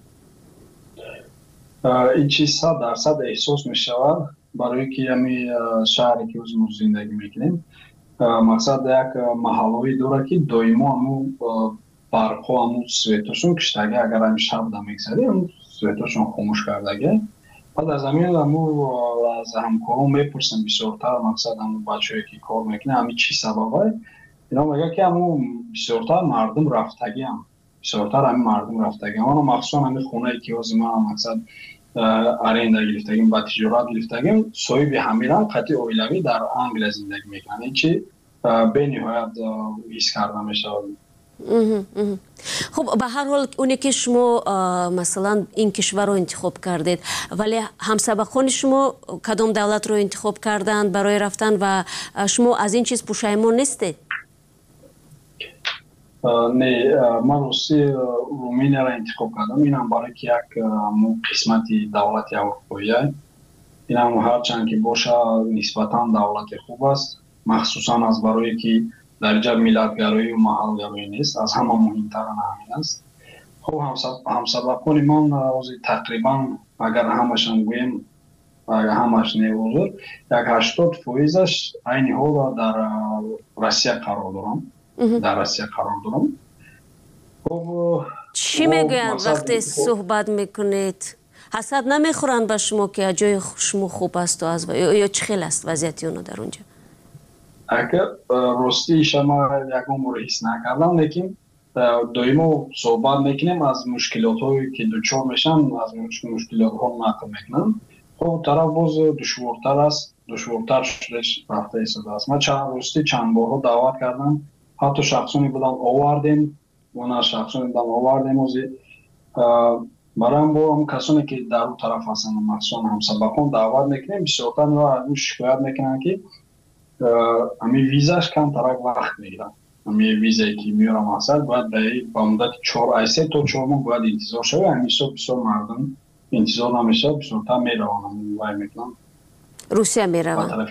این چیز صد درصد احساس می شود برای که همین شهری که از ما زندگی میکنیم. مقصد یک محلوی داره که دایما همون برقها همون سویتاشون کشتگه اگر همین شب دا میگذاری همون سویتاشون خاموش کردگه. بعد از همین همون از همکارون میپرسن بسیارتر مقصد همون بچه‌ای که کار میکنه همین چی سببه. اینا میگه که همون بسیارتر مردم رفتگی هم بسیارتر همین مردم رفتگی هم و مخصوصا همین خونه که از ما مقصد ارنده گرفتگیم با تجارت گرفتگیم صاحب همیران قطعی اویلوی در انگلیس زندگی میکنن. این چی به نهایت حس کرده میشه. خب به هر حال اونی که شما مثلا این کشور رو انتخاب کردید ولی همسبقان شما کدام دولت رو انتخاب کردند برای رفتن و شما از این چیز پشیمان نیستید؟ نه من روسی رومانیا را انتخاب کردم. اینم برای که یک قسمتی دولت اروپایی اینم هرچند که باشه نسبتا دولت خوب است مخصوصا از برای که درجه ملتگرایی و محلگرایی نیست از همه مهمتر همین است. خب همسبقان من تقریبا اگر همشان گویم اگر همش نه حضور یک هشتاد فیصدش عین حال در روسیه قرار دارم در روسیه قرار دارم. خب چی میگویند وقتی صحبت میکنید؟ حسد نمیخورند به شما که جای شما خوب است و از یا چه خیلی است وضعیت اونو در اونجا؟ اگر راستی شما یکم رو حس نکردم لیکن دائما صحبت میکنیم از مشکلات هایی که دچار میشن از مشکلات ها نقل میکنن. خب طرف باز دشوارتر است دشوارتر شدش رفته ایستاده است. من چند راستی چند بار دعوت کردم حتی شخصانی بودم آوردیم اونا شخصانی بودم آوردیم وزی برام با هم کسانی که در اون طرف هستن مخصوصا همسبقان دعوت میکنیم بسیارتر میوه از اون شکایت میکنن که امی ویزاش کم ترک وقت میگیرن. امی ویزایی که میارم اصل باید با مدت چهار ایسه تا چهار ماه باید انتظار شده. همیشه بسیار مردم انتظار نمیشه بسیارتر میروانم وای میکنم روسیه میروان.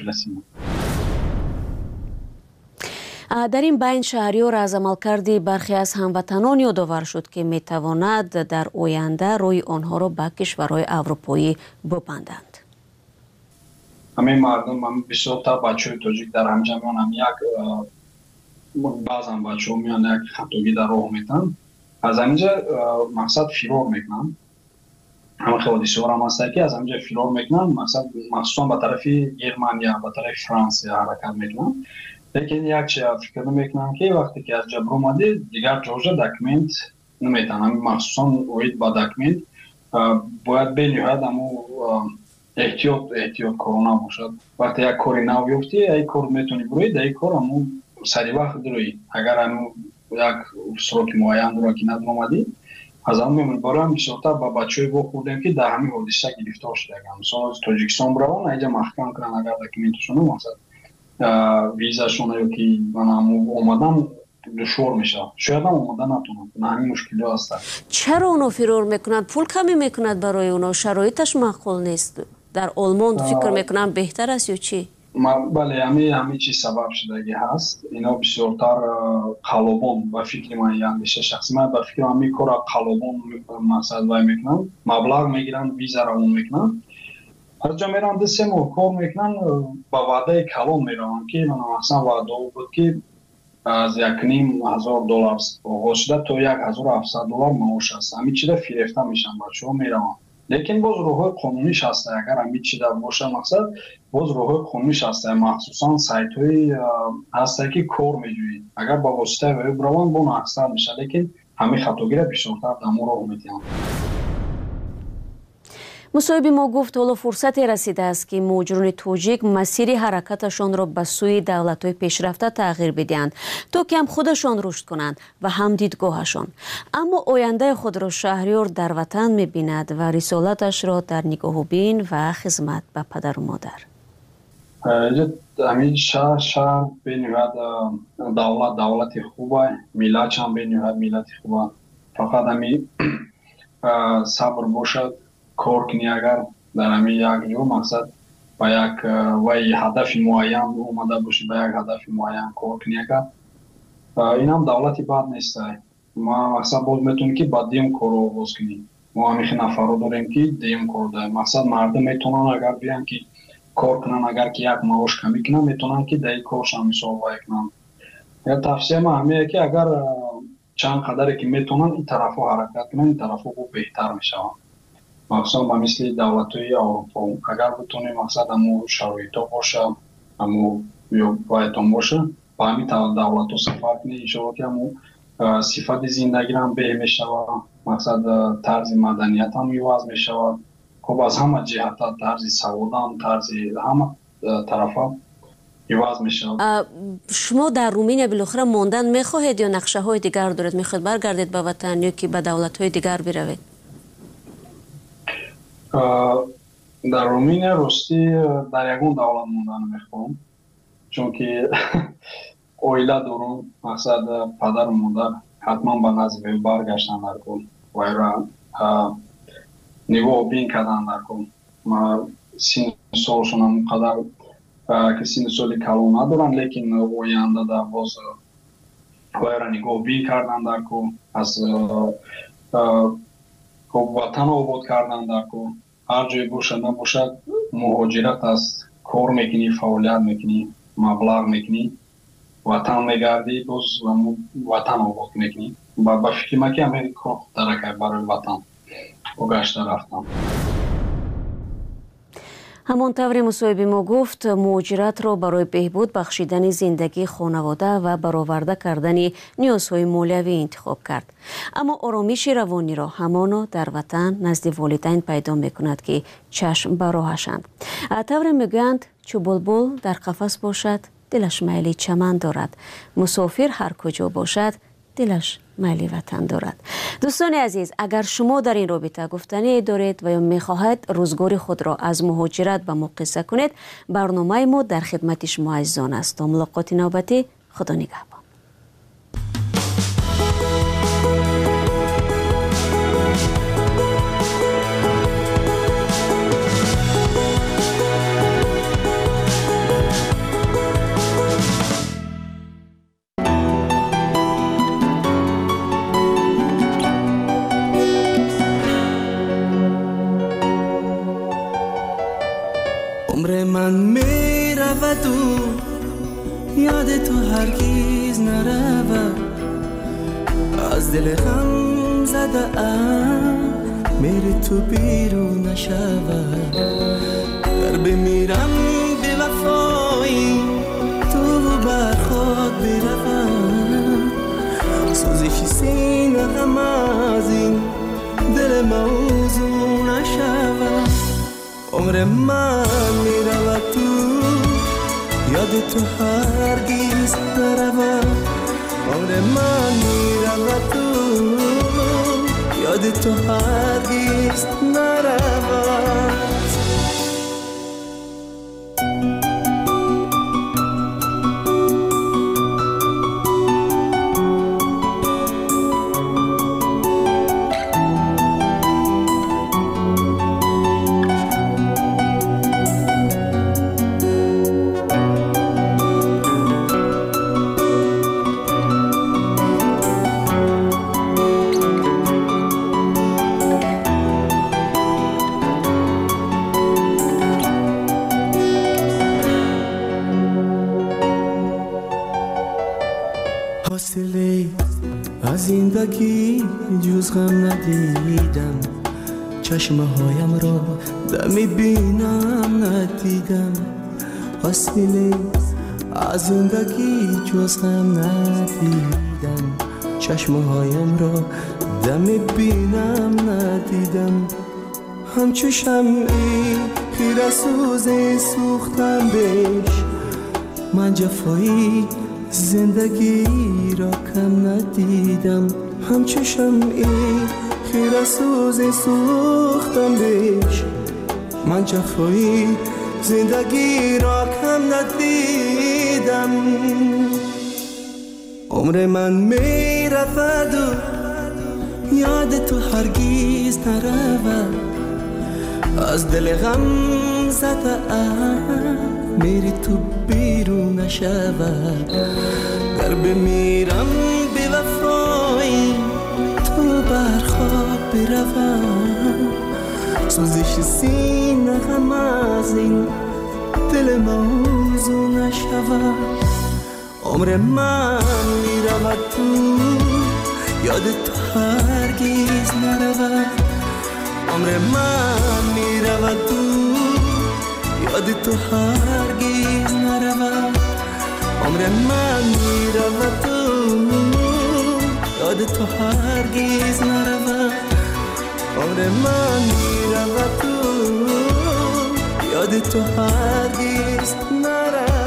در این بین شهریار از عملکرد برخی از هموطنان یادآور شد که میتواند در آینده روی آنها را به کشورهای اروپایی ببندند. همه مردم هم بسیار تا بچه های تاجیک در همجا میان هم یک بعض هم بچه ها میان یک خطاگی در راه میتن از همینجا مقصد فرار میکنن. همه حادثه ها هم هسته که از همینجا فرار میکنن مقصد مخصوصا به طرف گرمانیا به طرف فرانسه حرکت میکنن. لیکن یک چیز فکر میکنن که وقتی که از جبر اومده دیگر جوجه دکمنت نمیتن. همین مخصوصا اوید با دکمنت باید بینیوید همو احتیاط احتیاط کرونا باشد. وقتی یک کاری نو بیفتی یک کار میتونی بروی در یک کار همو سری وقت دروی اگر همو یک سروک معین رو که ندر اومدی از همون میمون برای هم بسیارتر با بچه های با خوردیم که در همین حادثه گرفتار شده. مثلا از تاجیکستان برون اینجا محکم کنن اگر دکمنتشون مقصد ویزاشون یا که من همو اومدن دشوار میشه شاید هم اومدن نتونن نه همین مشکلی هسته. چرا اونو فرار میکنند؟ پول کمی میکند برای اونا شرایطش معقول نیست؟ در آلمان فکر میکنم بهتر است یا چی؟ بله همین همین چی سبب شدگی هست. اینا بسیارتر قلبان و فکر من یعنی شخصی من به فکر همین کار قلبان مقصد وای میکنن مبلغ میگیرن ویزا رو اون میکنن هر جا میرن ده سه ماه کار میکنن با وعده کلان میرن که من اصلا وعده بود که از یک نیم هزار دلار آغاز شده تا یک هزار و هفتصد دلار معاش است. همین چیزا فریفته میشن بچه ها میرن. لیکن باز روح قانونیش هسته اگر همین چیزا باشه مقصد باز روح قانونیش هسته مخصوصا سایت های هسته که کار میجوید اگر با واسطه وی بروان بون اکثر میشه لیکن همین خطاگیره بیشتر دمو رو میتیم. مصاحب ما گفت حالا فرصتی رسیده است که مهاجران توجیک مسیر حرکتشان را به سوی دولت‌های پیشرفته تغییر بدهند تا که هم خودشان رشد کنند و هم دیدگاهشان. اما آینده خود را شهریار در وطن می‌بیند و رسالتش را در نگاه بین و خدمت به پدر و مادر. همین شهر شهر بینید دولت دولت خوبه ملت هم بینید ملت خوبه فقط همین صبر باشد کار کنی اگر در همین یک جو مقصد با یک وی هدف معین اومده باشی با یک هدف معین کار کنی اگر این هم دولتی بد نیست. ما مقصد باز میتونی که با دیم کار رو باز کنی. ما همیخی نفر رو داریم که دیم کار داریم مقصد مردم میتونن اگر بیان که کار کنن اگر که یک معاش کمی کنن میتونن که در یک کارش هم مثال وای کنن. یا تفسیر ما همیه که اگر چند قدری که میتونن این طرف ها حرکت کنن این طرف ها بهتر میشه مخصوصا با مثل دولت های اروپا اگر بتونیم مقصد همو شرایط ها باشه همو باید هم باشه با همین دولت ها سفر کنی ایشالا که همو صفت زندگی هم به میشه و مقصد طرز مدنیت هم یواز میشه و خب از همه جهت طرز سواد هم طرز همه طرف ها عوض میشه. شما در رومینیا بالاخره ماندن میخواهید یا نقشه های دیگر دارید؟ میخواهید برگردید به وطن یا که به دولت های دیگر بروید؟ در رومینیا راستی در یگون دولت موندن میخوام، چون که اویله دارم، مقصد پدر و مادر حتما به نزد برگشتن در کن و را نگاه بین کردن در کن. ما سین سالشون هم قدر که سین سالی کلو ندارن، لیکن اوینده در باز و را نگاه بین کردن در کن، از وطن آباد کردن در کن. هر جای باشد نباشد مهاجرت است، کار میکنی، فعالیت میکنی، مبلغ میکنی، وطن میگردی، باز وطن آباد میکنی. با فکر ما که همین کار درکه برای وطن و گشته رفتم. همانطور مصاحبه ما گفت مهاجرت را برای بهبود بخشیدن زندگی خانواده و برآورده کردن نیازهای مالیوی انتخاب کرد. اما آرامش روانی را همانا در وطن نزد والدین پیدا میکند که چشم به راهشند. طور میگویند چو بلبل در قفس باشد دلش میل چمن دارد، مسافر هر کجا باشد دلش میل وطن دارد. دوستان عزیز، اگر شما در این رابطه گفتنی دارید و یا میخواهید روزگار خود را از مهاجرت به ما قصه کنید، برنامه ما در خدمت شما عزیزان است. تا ملاقات نوبتی، خدا نگهدار. عمر من می رود و یاد تو هرگیز نرود، از دل غم زده ام میری تو بیرون نشود. گر بمیرم به وفایی تو بر خود بروم، سوزش سینه غم از این دل موضوع نشود. عمر من می رود تو یاد تو هرگیز نرود، عمر من می رود تو یاد تو هرگیز نرود. زندگی جز غم ندیدم، چشمه هایم را دمی بینم ندیدم. حاصله از زندگی جز غم ندیدم، چشمه هایم را دمی بینم ندیدم. همچو شمعی خیره سوزی سوختم بهش، من جفایی زندگی را کم ندیدم. همچو شمعی خیره سوزی سوختم بهش، من جفایی زندگی را کم ندیدم. عمر من می رود و یاد تو هرگیز نرود، از دل غم زده ام میری تو بیرون نشود. گر بمیرم به وفایی تو بر خواب بروم، سوزش سینه غم از این دل موضوع نشود. عمر من می رود تو یاد تو هرگیز نرود، عمر من می رود تو یاد تو هرگیز نرود. عمر من می رود تو یاد تو هرگیز نرود، عمر من می رود تو یاد تو هرگیز نرود.